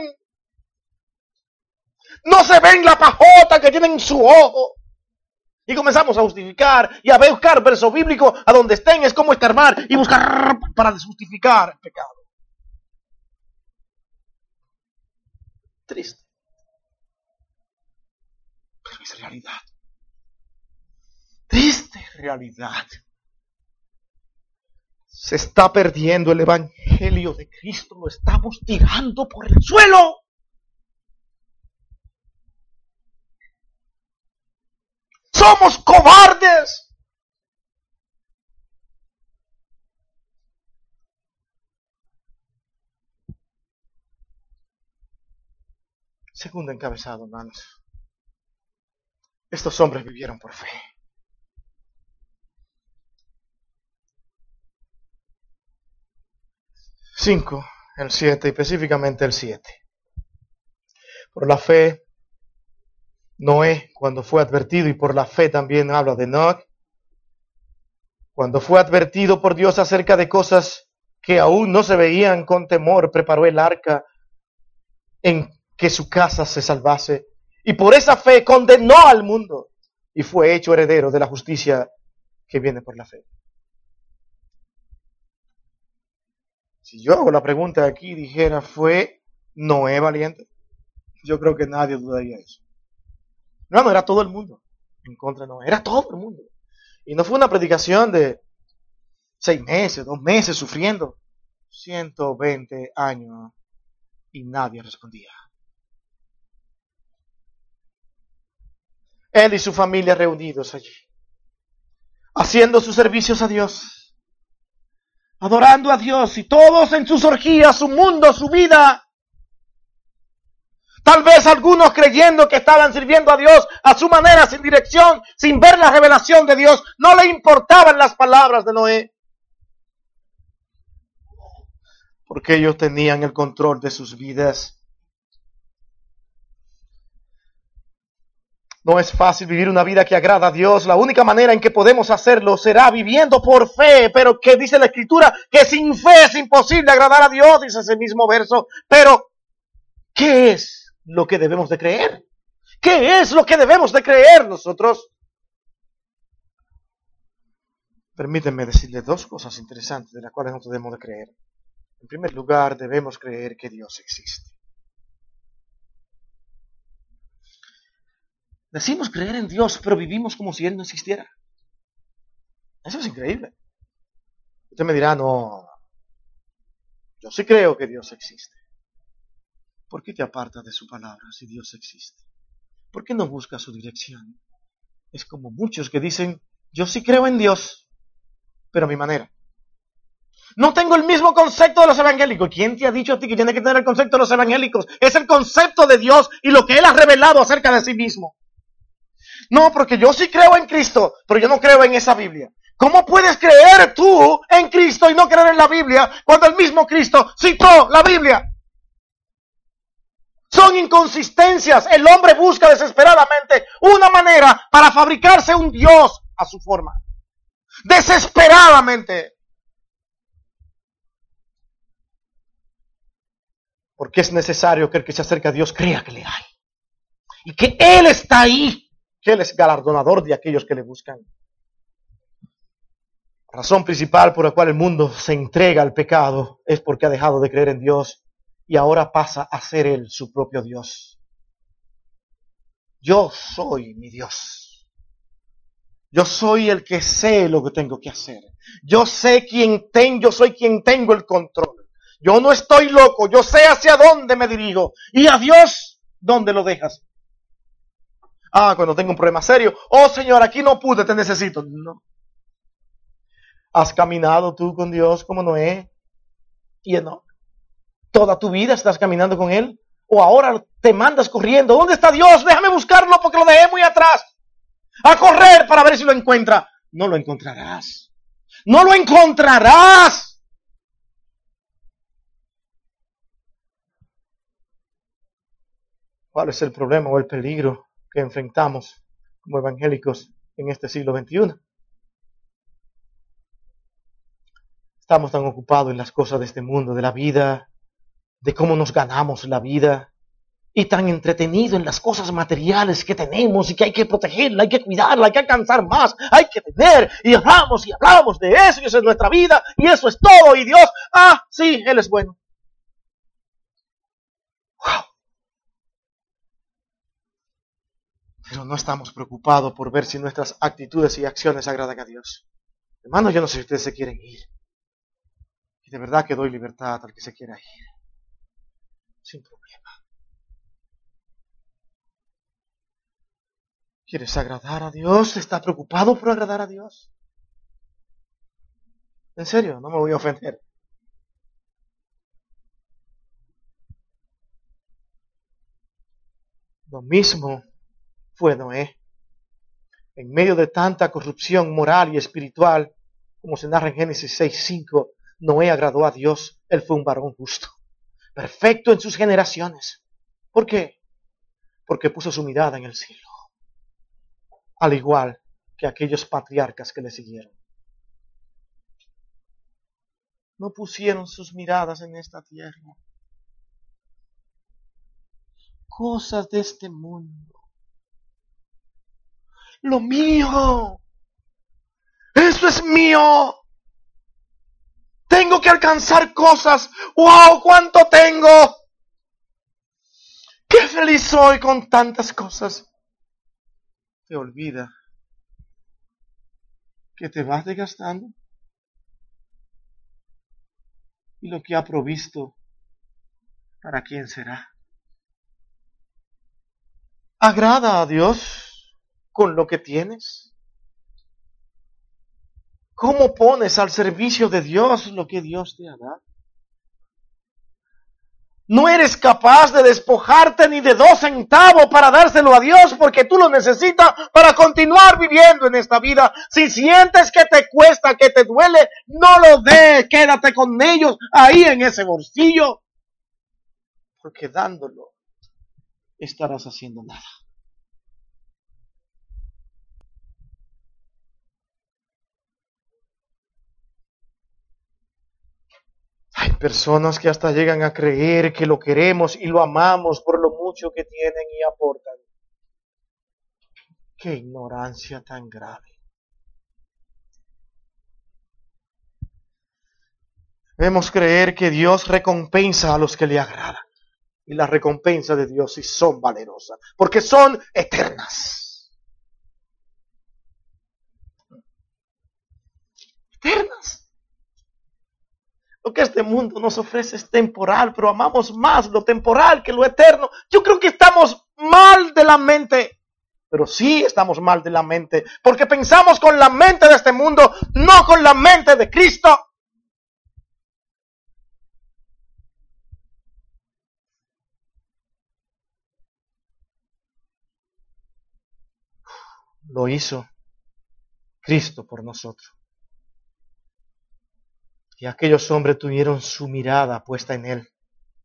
No se ven la pajota que tienen en su ojo. Y comenzamos a justificar y a buscar versos bíblicos a donde estén. Es como escarbar y buscar para justificar el pecado. Triste. Pero es realidad. Triste realidad. Se está perdiendo el evangelio de Cristo. Lo estamos tirando por el suelo. Somos cobardes. Segundo encabezado, hermanos. Estos hombres vivieron por fe. Cinco, el siete, específicamente el siete. Por la fe, Noé, cuando fue advertido, y por la fe también habla de Enoch, cuando fue advertido por Dios acerca de cosas que aún no se veían, con temor preparó el arca en que su casa se salvase, y por esa fe condenó al mundo, y fue hecho heredero de la justicia que viene por la fe. Si yo hago la pregunta aquí, dijera, ¿fue Noé valiente? Yo creo que nadie dudaría eso. No, no era todo el mundo en contra de Noé, era todo el mundo. Y no fue una predicación de seis meses, dos meses sufriendo, ciento veinte años y nadie respondía. Él y su familia reunidos allí, haciendo sus servicios a Dios, adorando a Dios y todos en sus orgías, su mundo, su vida. Tal vez algunos creyendo que estaban sirviendo a Dios a su manera, sin dirección, sin ver la revelación de Dios. No le importaban las palabras de Noé, porque ellos tenían el control de sus vidas. No es fácil vivir una vida que agrada a Dios. La única manera en que podemos hacerlo será viviendo por fe. Pero que dice la Escritura que sin fe es imposible agradar a Dios, dice ese mismo verso. Pero, ¿qué es lo que debemos de creer? ¿Qué es lo que debemos de creer nosotros? Permítanme decirles dos cosas interesantes de las cuales no debemos de creer. En primer lugar, debemos creer que Dios existe. Decimos creer en Dios, pero vivimos como si Él no existiera. Eso es increíble. Usted me dirá, no, yo sí creo que Dios existe. ¿Por qué te apartas de su palabra si Dios existe? ¿Por qué no buscas su dirección? Es como muchos que dicen, yo sí creo en Dios, pero a mi manera. No tengo el mismo concepto de los evangélicos. ¿Quién te ha dicho a ti que tiene que tener el concepto de los evangélicos? Es el concepto de Dios y lo que Él ha revelado acerca de sí mismo. No, porque yo sí creo en Cristo, pero yo no creo en esa Biblia. ¿Cómo puedes creer tú en Cristo y no creer en la Biblia cuando el mismo Cristo citó la Biblia? Son inconsistencias. El hombre busca desesperadamente una manera para fabricarse un Dios a su forma. Desesperadamente. Porque es necesario que el que se acerca a Dios crea que le hay. Y que Él está ahí. Que Él es galardonador de aquellos que le buscan. La razón principal por la cual el mundo se entrega al pecado es porque ha dejado de creer en Dios y ahora pasa a ser Él su propio Dios. Yo soy mi Dios. Yo soy el que sé lo que tengo que hacer. Yo sé quién tengo, yo soy quien tengo el control. Yo no estoy loco, yo sé hacia dónde me dirijo. Y a Dios, ¿dónde lo dejas? Ah, cuando tengo un problema serio. Oh, Señor, aquí no pude, te necesito. No. ¿Has caminado tú con Dios como Noé y Enoc? ¿Toda tu vida estás caminando con Él? ¿O ahora te mandas corriendo? ¿Dónde está Dios? Déjame buscarlo porque lo dejé muy atrás. A correr para ver si lo encuentra. No lo encontrarás. No lo encontrarás. ¿Cuál es el problema o el peligro que enfrentamos como evangélicos en este siglo veintiuno? Estamos tan ocupados en las cosas de este mundo, de la vida, de cómo nos ganamos la vida, y tan entretenidos en las cosas materiales que tenemos y que hay que protegerla, hay que cuidarla, hay que alcanzar más, hay que tener, y hablamos y hablamos de eso, y eso es nuestra vida, y eso es todo, y Dios, ah, sí, Él es bueno. Wow. Pero no estamos preocupados por ver si nuestras actitudes y acciones agradan a Dios. Hermanos, yo no sé si ustedes se quieren ir. Y de verdad que doy libertad al que se quiera ir. Sin problema. ¿Quieres agradar a Dios? ¿Estás preocupado por agradar a Dios? En serio, no me voy a ofender. Lo mismo fue Noé. En medio de tanta corrupción moral y espiritual, como se narra en Génesis seis cinco, Noé agradó a Dios. Él fue un varón justo, perfecto en sus generaciones. ¿Por qué? Porque puso su mirada en el cielo, al igual que aquellos patriarcas que le siguieron. No pusieron sus miradas en esta tierra. Cosas de este mundo. lo mío. Eso es mío. Tengo que alcanzar cosas. ¡Wow! ¿Cuánto tengo? ¡Qué feliz soy con tantas cosas! Te olvida que te vas desgastando y lo que ha provisto, ¿para quién será? Agrada a Dios con lo que tienes. ¿Cómo pones al servicio de Dios lo que Dios te ha dado? No eres capaz de despojarte ni de dos centavos para dárselo a Dios porque tú lo necesitas para continuar viviendo en esta vida. Si sientes que te cuesta, que te duele, no lo des, quédate con ellos ahí en ese bolsillo. Porque dándolo estarás haciendo nada. Hay personas que hasta llegan a creer que lo queremos y lo amamos por lo mucho que tienen y aportan. ¡Qué ignorancia tan grave! Debemos creer que Dios recompensa a los que le agradan. Y las recompensas de Dios sí son valerosas, porque son eternas. Eternas. Lo que este mundo nos ofrece es temporal, pero amamos más lo temporal que lo eterno. Yo creo que estamos mal de la mente, pero sí estamos mal de la mente, porque pensamos con la mente de este mundo, no con la mente de Cristo. Lo hizo Cristo por nosotros. Y aquellos hombres tuvieron su mirada puesta en Él,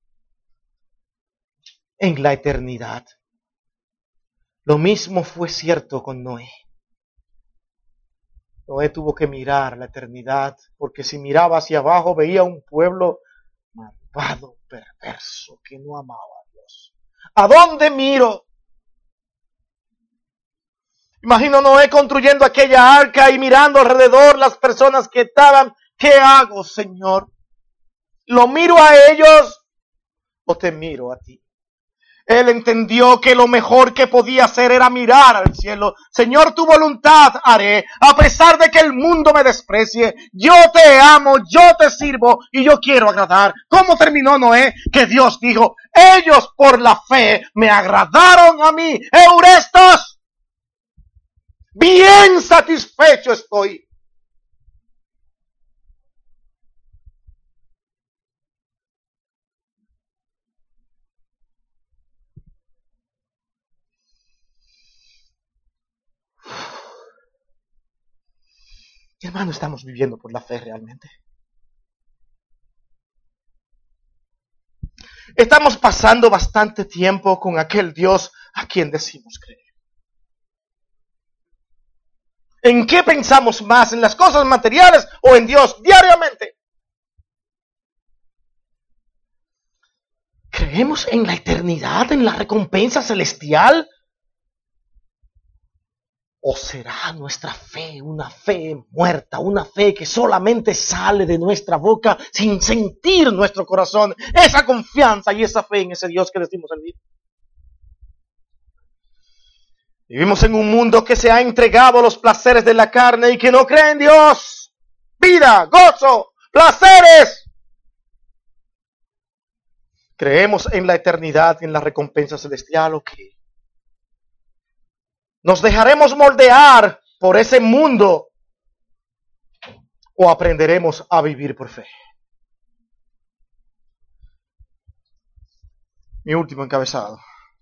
en la eternidad. Lo mismo fue cierto con Noé. Noé tuvo que mirar la eternidad, porque si miraba hacia abajo veía un pueblo malvado, perverso, que no amaba a Dios. ¿A dónde miro? Imagino Noé construyendo aquella arca y mirando alrededor las personas que estaban. ¿Qué hago, Señor? ¿Lo miro a ellos o te miro a ti? Él entendió que lo mejor que podía hacer era mirar al cielo. Señor, tu voluntad haré, a pesar de que el mundo me desprecie. Yo te amo, yo te sirvo y yo quiero agradar. ¿Cómo terminó Noé? Que Dios dijo, ellos por la fe me agradaron a mí. Eurestos, bien satisfecho estoy. Hermano, estamos viviendo por la fe realmente. Estamos pasando bastante tiempo con aquel Dios a quien decimos creer. ¿En qué pensamos más? ¿En las cosas materiales o en Dios diariamente? ¿Creemos en la eternidad, en la recompensa celestial? ¿O será nuestra fe una fe muerta, una fe que solamente sale de nuestra boca sin sentir nuestro corazón esa confianza y esa fe en ese Dios que decimos servir? Vivimos en un mundo que se ha entregado a los placeres de la carne y que no cree en Dios. Vida, gozo, placeres. ¿Creemos en la eternidad, en la recompensa celestial o qué? ¿Nos dejaremos moldear por ese mundo o aprenderemos a vivir por fe? Mi último encabezado.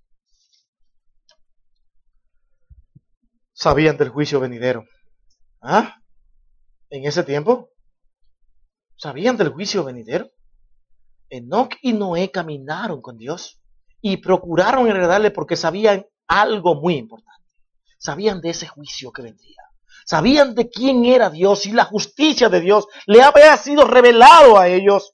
Sabían del juicio venidero. ¿Ah? En ese tiempo, ¿sabían del juicio venidero? Enoc y Noé caminaron con Dios y procuraron heredarle porque sabían algo muy importante. Sabían de ese juicio que vendría. Sabían de quién era Dios y la justicia de Dios le había sido revelado a ellos.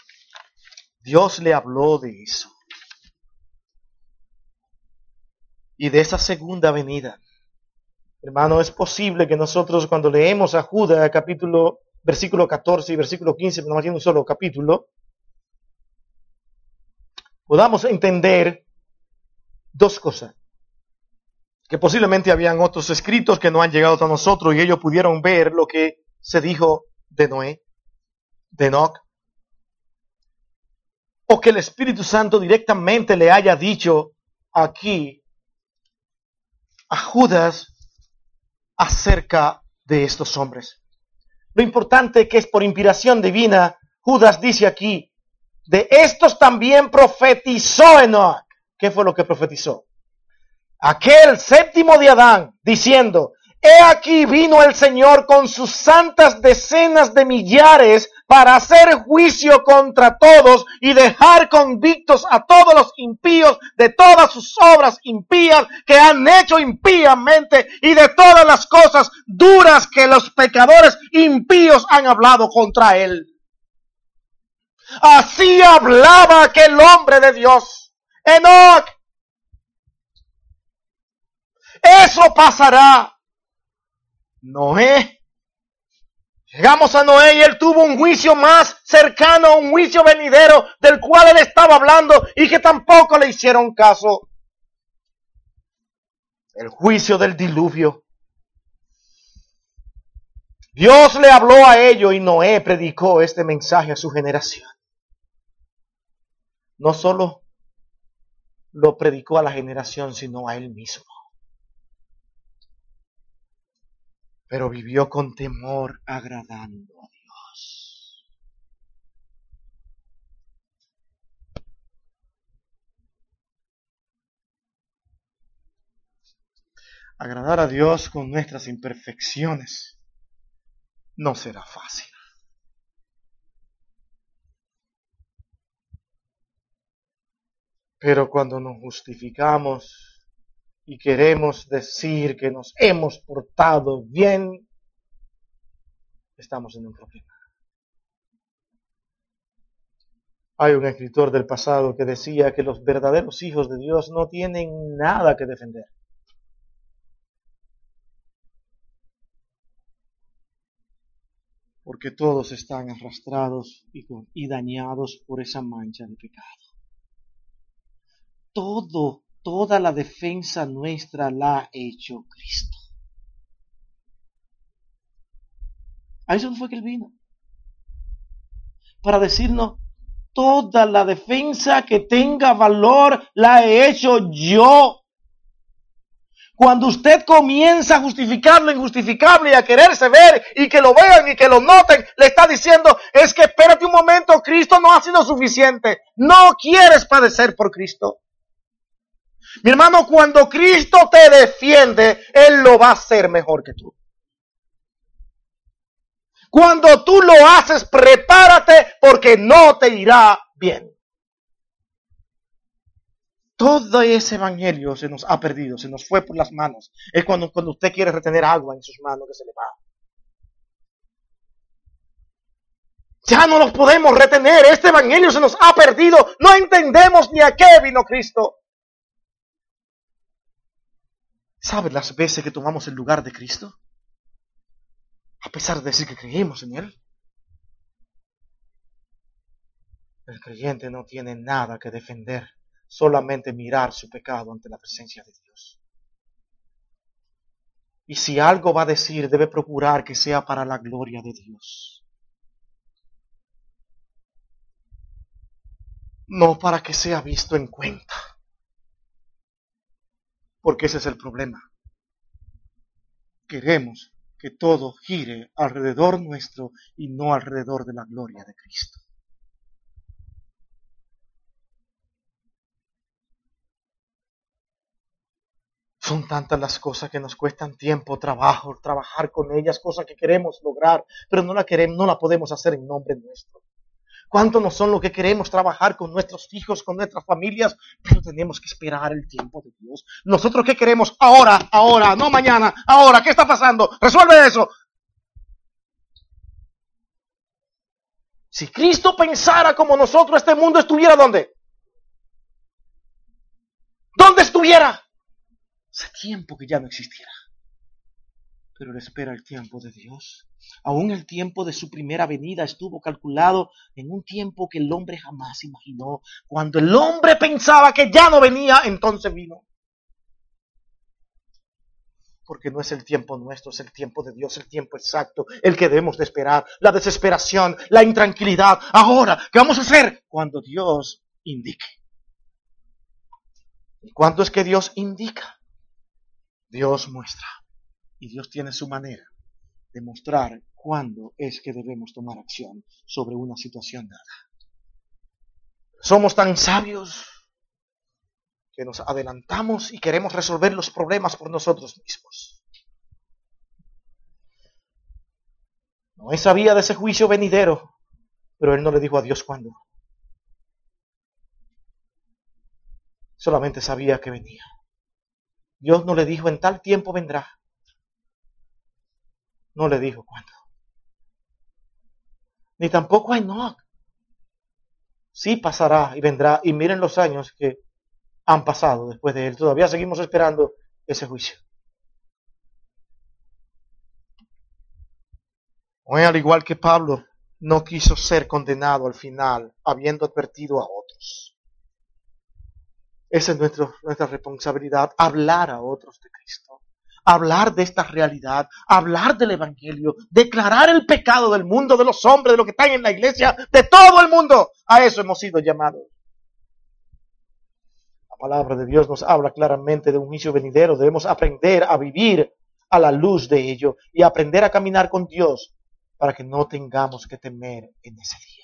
Dios le habló de eso. y de esa segunda venida. Hermano, es posible que nosotros cuando leemos a Judas, capítulo, versículo catorce y versículo quince, no más tiene un solo capítulo, podamos entender dos cosas. Que posiblemente habían otros escritos que no han llegado a nosotros y ellos pudieron ver lo que se dijo de Noé, de Enoc. O que el Espíritu Santo directamente le haya dicho aquí a Judas acerca de estos hombres. Lo importante que es por inspiración divina, Judas dice aquí, de estos también profetizó Enoc. ¿Qué fue lo que profetizó? Aquel séptimo de Adán, diciendo, he aquí vino el Señor con sus santas decenas de millares para hacer juicio contra todos y dejar convictos a todos los impíos de todas sus obras impías que han hecho impíamente y de todas las cosas duras que los pecadores impíos han hablado contra él. Así hablaba aquel hombre de Dios, Enoc. Eso pasará. Noé. Llegamos a Noé y él tuvo un juicio más cercano a un juicio venidero del cual él estaba hablando y que tampoco le hicieron caso. El juicio del diluvio. Dios le habló a ellos y Noé predicó este mensaje a su generación. No solo lo predicó a la generación, sino a él mismo. Pero vivió con temor agradando a Dios. Agradar a Dios con nuestras imperfecciones no será fácil. Pero cuando nos justificamos y queremos decir que nos hemos portado bien, estamos en un problema. Hay un escritor del pasado que decía que los verdaderos hijos de Dios no tienen nada que defender. Porque todos están arrastrados y, y dañados por esa mancha de pecado. Todo Toda la defensa nuestra la ha hecho Cristo. A eso fue que Él vino. Para decirnos, toda la defensa que tenga valor la he hecho yo. Cuando usted comienza a justificar lo injustificable y a quererse ver y que lo vean y que lo noten, le está diciendo, es que espérate un momento, Cristo no ha sido suficiente. No quieres padecer por Cristo. Mi hermano, cuando Cristo te defiende, Él lo va a hacer mejor que tú. Cuando tú lo haces, prepárate porque no te irá bien. Todo ese evangelio se nos ha perdido, se nos fue por las manos. Es cuando, cuando usted quiere retener agua en sus manos que se le va. Ya no los podemos retener, este evangelio se nos ha perdido. No entendemos ni a qué vino Cristo. ¿Sabes las veces que tomamos el lugar de Cristo? A pesar de decir que creemos en Él. El creyente no tiene nada que defender, solamente mirar su pecado ante la presencia de Dios. Y si algo va a decir, debe procurar que sea para la gloria de Dios. No para que sea visto en cuenta. Porque ese es el problema. Queremos que todo gire alrededor nuestro y no alrededor de la gloria de Cristo. Son tantas las cosas que nos cuestan tiempo, trabajo, trabajar con ellas, cosas que queremos lograr, pero no la queremos, no la podemos hacer en nombre nuestro. ¿Cuánto no son lo que queremos trabajar con nuestros hijos, con nuestras familias? Pero tenemos que esperar el tiempo de Dios. ¿Nosotros qué queremos? Ahora, ahora, no mañana, ahora. ¿Qué está pasando? Resuelve eso. Si Cristo pensara como nosotros, este mundo estuviera ¿dónde? ¿Dónde estuviera? Hace tiempo que ya no existirá. Pero Él espera el tiempo de Dios. Aún el tiempo de su primera venida estuvo calculado en un tiempo que el hombre jamás imaginó. Cuando el hombre pensaba que ya no venía, entonces vino. Porque no es el tiempo nuestro, es el tiempo de Dios, el tiempo exacto, el que debemos de esperar. La desesperación, la intranquilidad. Ahora, ¿qué vamos a hacer? Cuando Dios indique. ¿Y cuánto es que Dios indica? Dios muestra. Y Dios tiene su manera de mostrar cuándo es que debemos tomar acción sobre una situación dada. Somos tan sabios que nos adelantamos y queremos resolver los problemas por nosotros mismos. Noé sabía de ese juicio venidero, pero él no le dijo a Dios cuándo. Solamente sabía que venía. Dios no le dijo en tal tiempo vendrá. No le dijo cuándo. Ni tampoco a Enoch. Sí pasará y vendrá. Y miren los años que han pasado después de él. Todavía seguimos esperando ese juicio. Hoy, al igual que Pablo, no quiso ser condenado al final, habiendo advertido a otros. Esa es nuestro, nuestra responsabilidad, hablar a otros de Cristo. Hablar de esta realidad, hablar del Evangelio, declarar el pecado del mundo, de los hombres, de los que están en la iglesia, de todo el mundo. A eso hemos sido llamados. La palabra de Dios nos habla claramente de un juicio venidero. Debemos aprender a vivir a la luz de ello y aprender a caminar con Dios para que no tengamos que temer en ese día.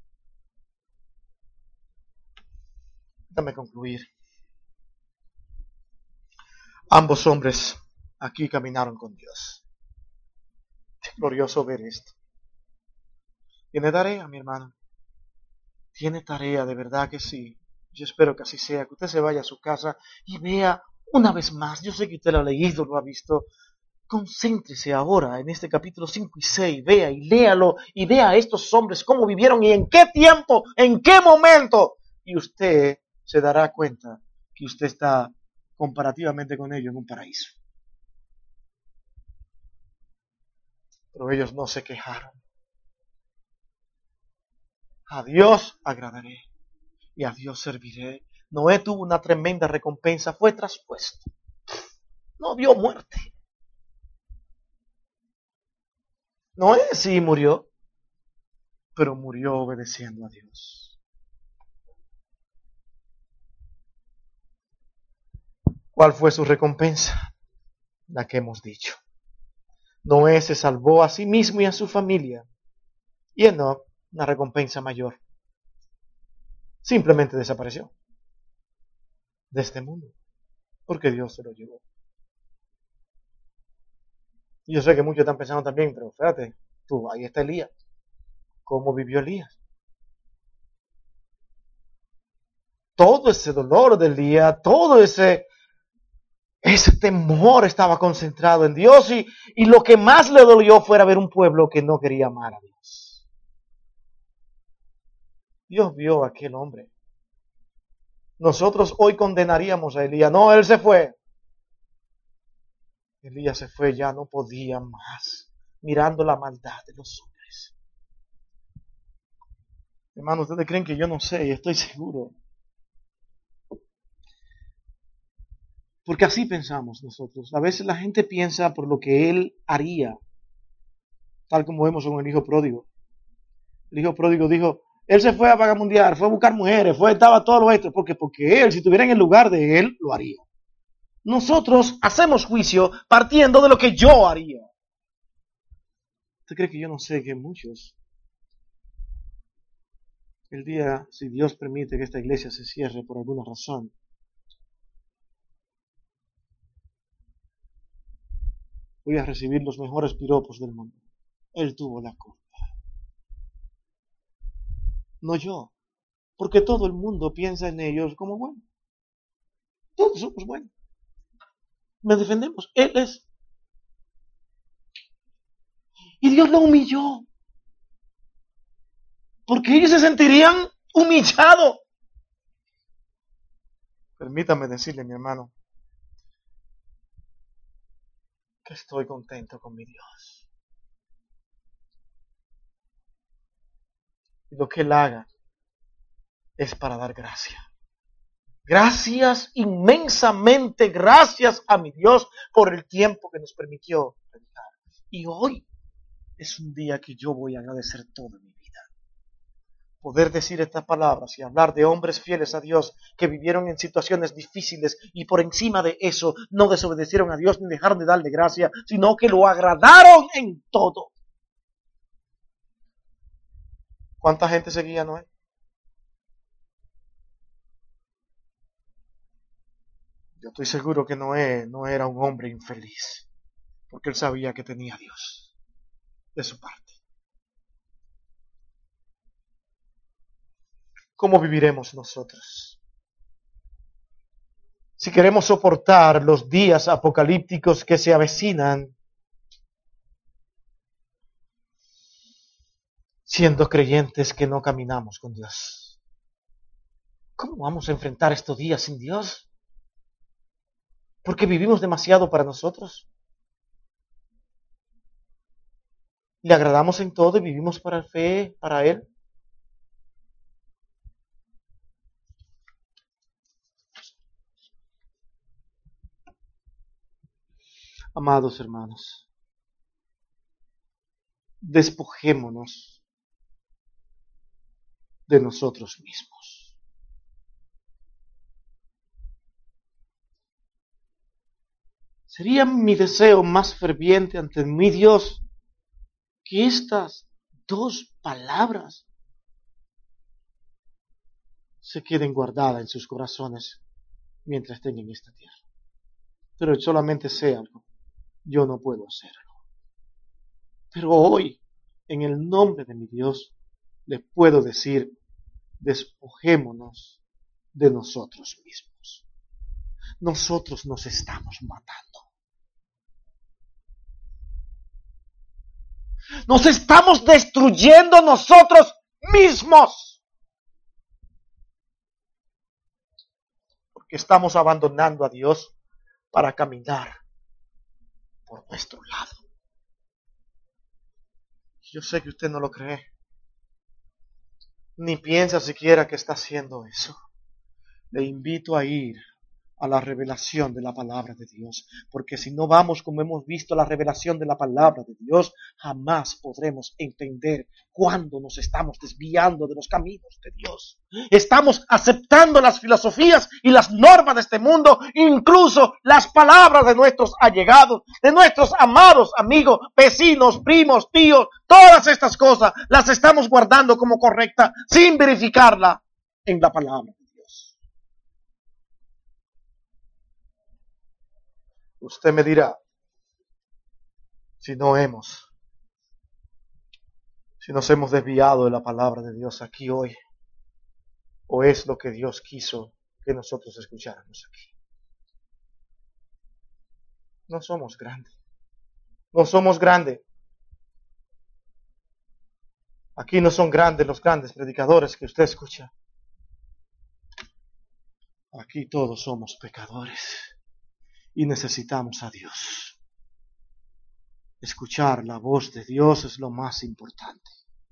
Déjame concluir. Ambos hombres aquí caminaron con Dios. Es glorioso ver esto. Tiene tarea, mi hermano. Tiene tarea, de verdad que sí. Yo espero que así sea, que usted se vaya a su casa y vea una vez más. Yo sé que usted lo ha leído, lo ha visto. Concéntrese ahora en este capítulo cinco y seis. Vea y léalo y vea a estos hombres cómo vivieron y en qué tiempo, en qué momento. Y usted se dará cuenta que usted está comparativamente con ellos en un paraíso. Pero ellos no se quejaron. A Dios agradaré y a Dios serviré. Noé tuvo una tremenda recompensa, fue traspuesto. No vio muerte. Noé sí murió, pero murió obedeciendo a Dios. ¿Cuál fue su recompensa? La que hemos dicho. Noé se salvó a sí mismo y a su familia. Y Enoc, una recompensa mayor. Simplemente desapareció de este mundo, porque Dios se lo llevó. Y yo sé que muchos están pensando también, pero fíjate, tú, ahí está Elías. ¿Cómo vivió Elías? Todo ese dolor del día, todo ese, ese temor estaba concentrado en Dios y, y lo que más le dolió fuera ver un pueblo que no quería amar a Dios. Dios vio a aquel hombre. Nosotros hoy condenaríamos a Elías. No, él se fue. Elías se fue, ya no podía más, mirando la maldad de los hombres. Hermanos, ¿ustedes creen que yo no sé? Y estoy seguro. Porque así pensamos nosotros. A veces la gente piensa por lo que él haría, tal como vemos con el hijo pródigo. El hijo pródigo dijo, él se fue a vagabundear, fue a buscar mujeres, fue, estaba todo lo esto, porque porque él, si estuviera en el lugar de él, lo haría. Nosotros hacemos juicio partiendo de lo que yo haría. ¿Usted cree que yo no sé que muchos, el día, si Dios permite que esta iglesia se cierre por alguna razón, voy a recibir los mejores piropos del mundo? Él tuvo la culpa. No yo. Porque todo el mundo piensa en ellos como buenos. Todos somos buenos. Me defendemos. Él es. Y Dios lo humilló. Porque ellos se sentirían humillados. Permítame decirle, mi hermano, que estoy contento con mi Dios. Y lo que Él haga es para dar gracia. Gracias, inmensamente gracias a mi Dios por el tiempo que nos permitió predicar. Y hoy es un día que yo voy a agradecer toda mi vida. Poder decir estas palabras y hablar de hombres fieles a Dios que vivieron en situaciones difíciles y por encima de eso no desobedecieron a Dios ni dejaron de darle gracia, sino que lo agradaron en todo. ¿Cuánta gente seguía a Noé? Yo estoy seguro que Noé no era un hombre infeliz, porque él sabía que tenía a Dios de su parte. ¿Cómo viviremos nosotros? Si queremos soportar los días apocalípticos que se avecinan, siendo creyentes que no caminamos con Dios. ¿Cómo vamos a enfrentar estos días sin Dios? Porque vivimos demasiado para nosotros. Le agradamos en todo y vivimos para fe, para Él. Amados hermanos, despojémonos de nosotros mismos. Sería mi deseo más ferviente ante mi Dios que estas dos palabras se queden guardadas en sus corazones mientras estén en esta tierra. Pero solamente sé algo, yo no puedo hacerlo. Pero hoy, en el nombre de mi Dios, les puedo decir, despojémonos de nosotros mismos. Nosotros nos estamos matando. Nos estamos destruyendo nosotros mismos. Porque estamos abandonando a Dios para caminar por nuestro lado. Yo sé que usted no lo cree, ni piensa siquiera que está haciendo eso. Le invito a ir a la revelación de la palabra de Dios, porque si no vamos como hemos visto la revelación de la palabra de Dios, jamás podremos entender cuándo nos estamos desviando de los caminos de Dios. Estamos aceptando las filosofías y las normas de este mundo, incluso las palabras de nuestros allegados, de nuestros amados amigos, vecinos, primos, tíos, todas estas cosas las estamos guardando como correctas sin verificarla en la palabra. Usted me dirá si no hemos, si nos hemos desviado de la palabra de Dios aquí hoy, o es lo que Dios quiso que nosotros escucháramos aquí. No somos grandes, no somos grandes. Aquí no son grandes los grandes predicadores que usted escucha. Aquí todos somos pecadores. Y necesitamos a Dios. Escuchar la voz de Dios es lo más importante.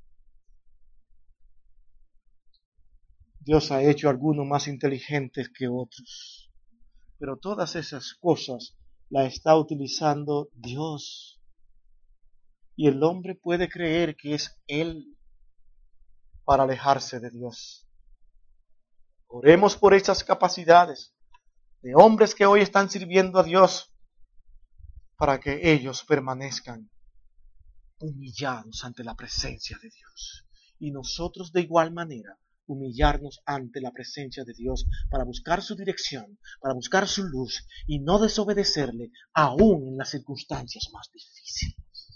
Dios ha hecho algunos más inteligentes que otros, pero todas esas cosas las está utilizando Dios. Y el hombre puede creer que es Él para alejarse de Dios. Oremos por esas capacidades de hombres que hoy están sirviendo a Dios para que ellos permanezcan humillados ante la presencia de Dios. Y nosotros de igual manera humillarnos ante la presencia de Dios para buscar su dirección, para buscar su luz y no desobedecerle aún en las circunstancias más difíciles.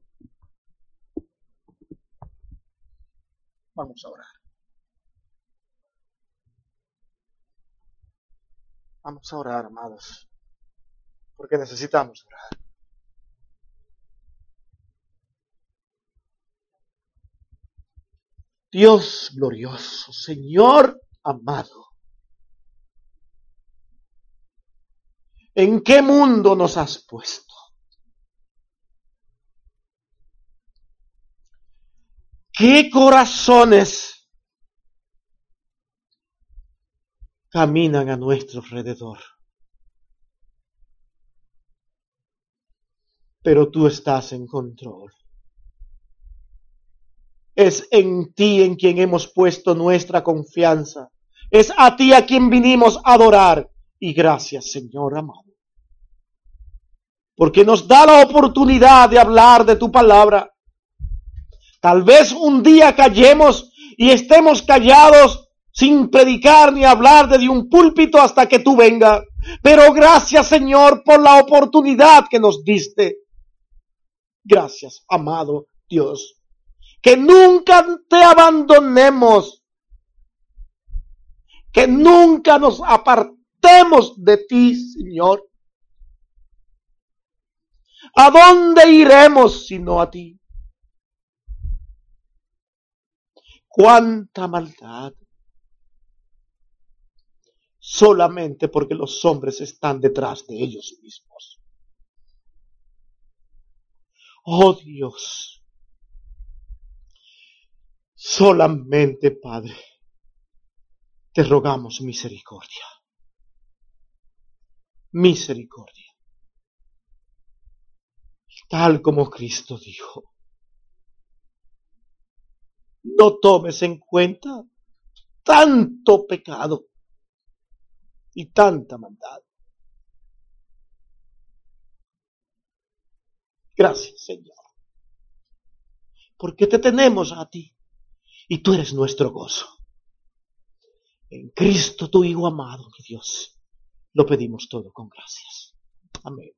Vamos a orar. Vamos a orar, amados, porque necesitamos orar. Dios glorioso, Señor amado, ¿en qué mundo nos has puesto? ¿Qué corazones caminan a nuestro alrededor? Pero tú estás en control. Es en ti en quien hemos puesto nuestra confianza. Es a ti a quien vinimos a adorar. Y gracias, Señor amado, porque nos da la oportunidad de hablar de tu palabra. Tal vez un día callemos y estemos callados sin predicar ni hablar desde un púlpito hasta que tú vengas. Pero gracias, Señor, por la oportunidad que nos diste. Gracias, amado Dios. Que nunca te abandonemos. Que nunca nos apartemos de ti, Señor. ¿A dónde iremos sino a ti? Cuánta maldad. Solamente porque los hombres están detrás de ellos mismos. Oh Dios. Solamente, Padre, te rogamos misericordia. Misericordia. Tal como Cristo dijo. No tomes en cuenta tanto pecado y tanta maldad. Gracias, Señor, porque te tenemos a ti y tú eres nuestro gozo. En Cristo, tu Hijo amado, mi Dios, lo pedimos todo con gracias. Amén.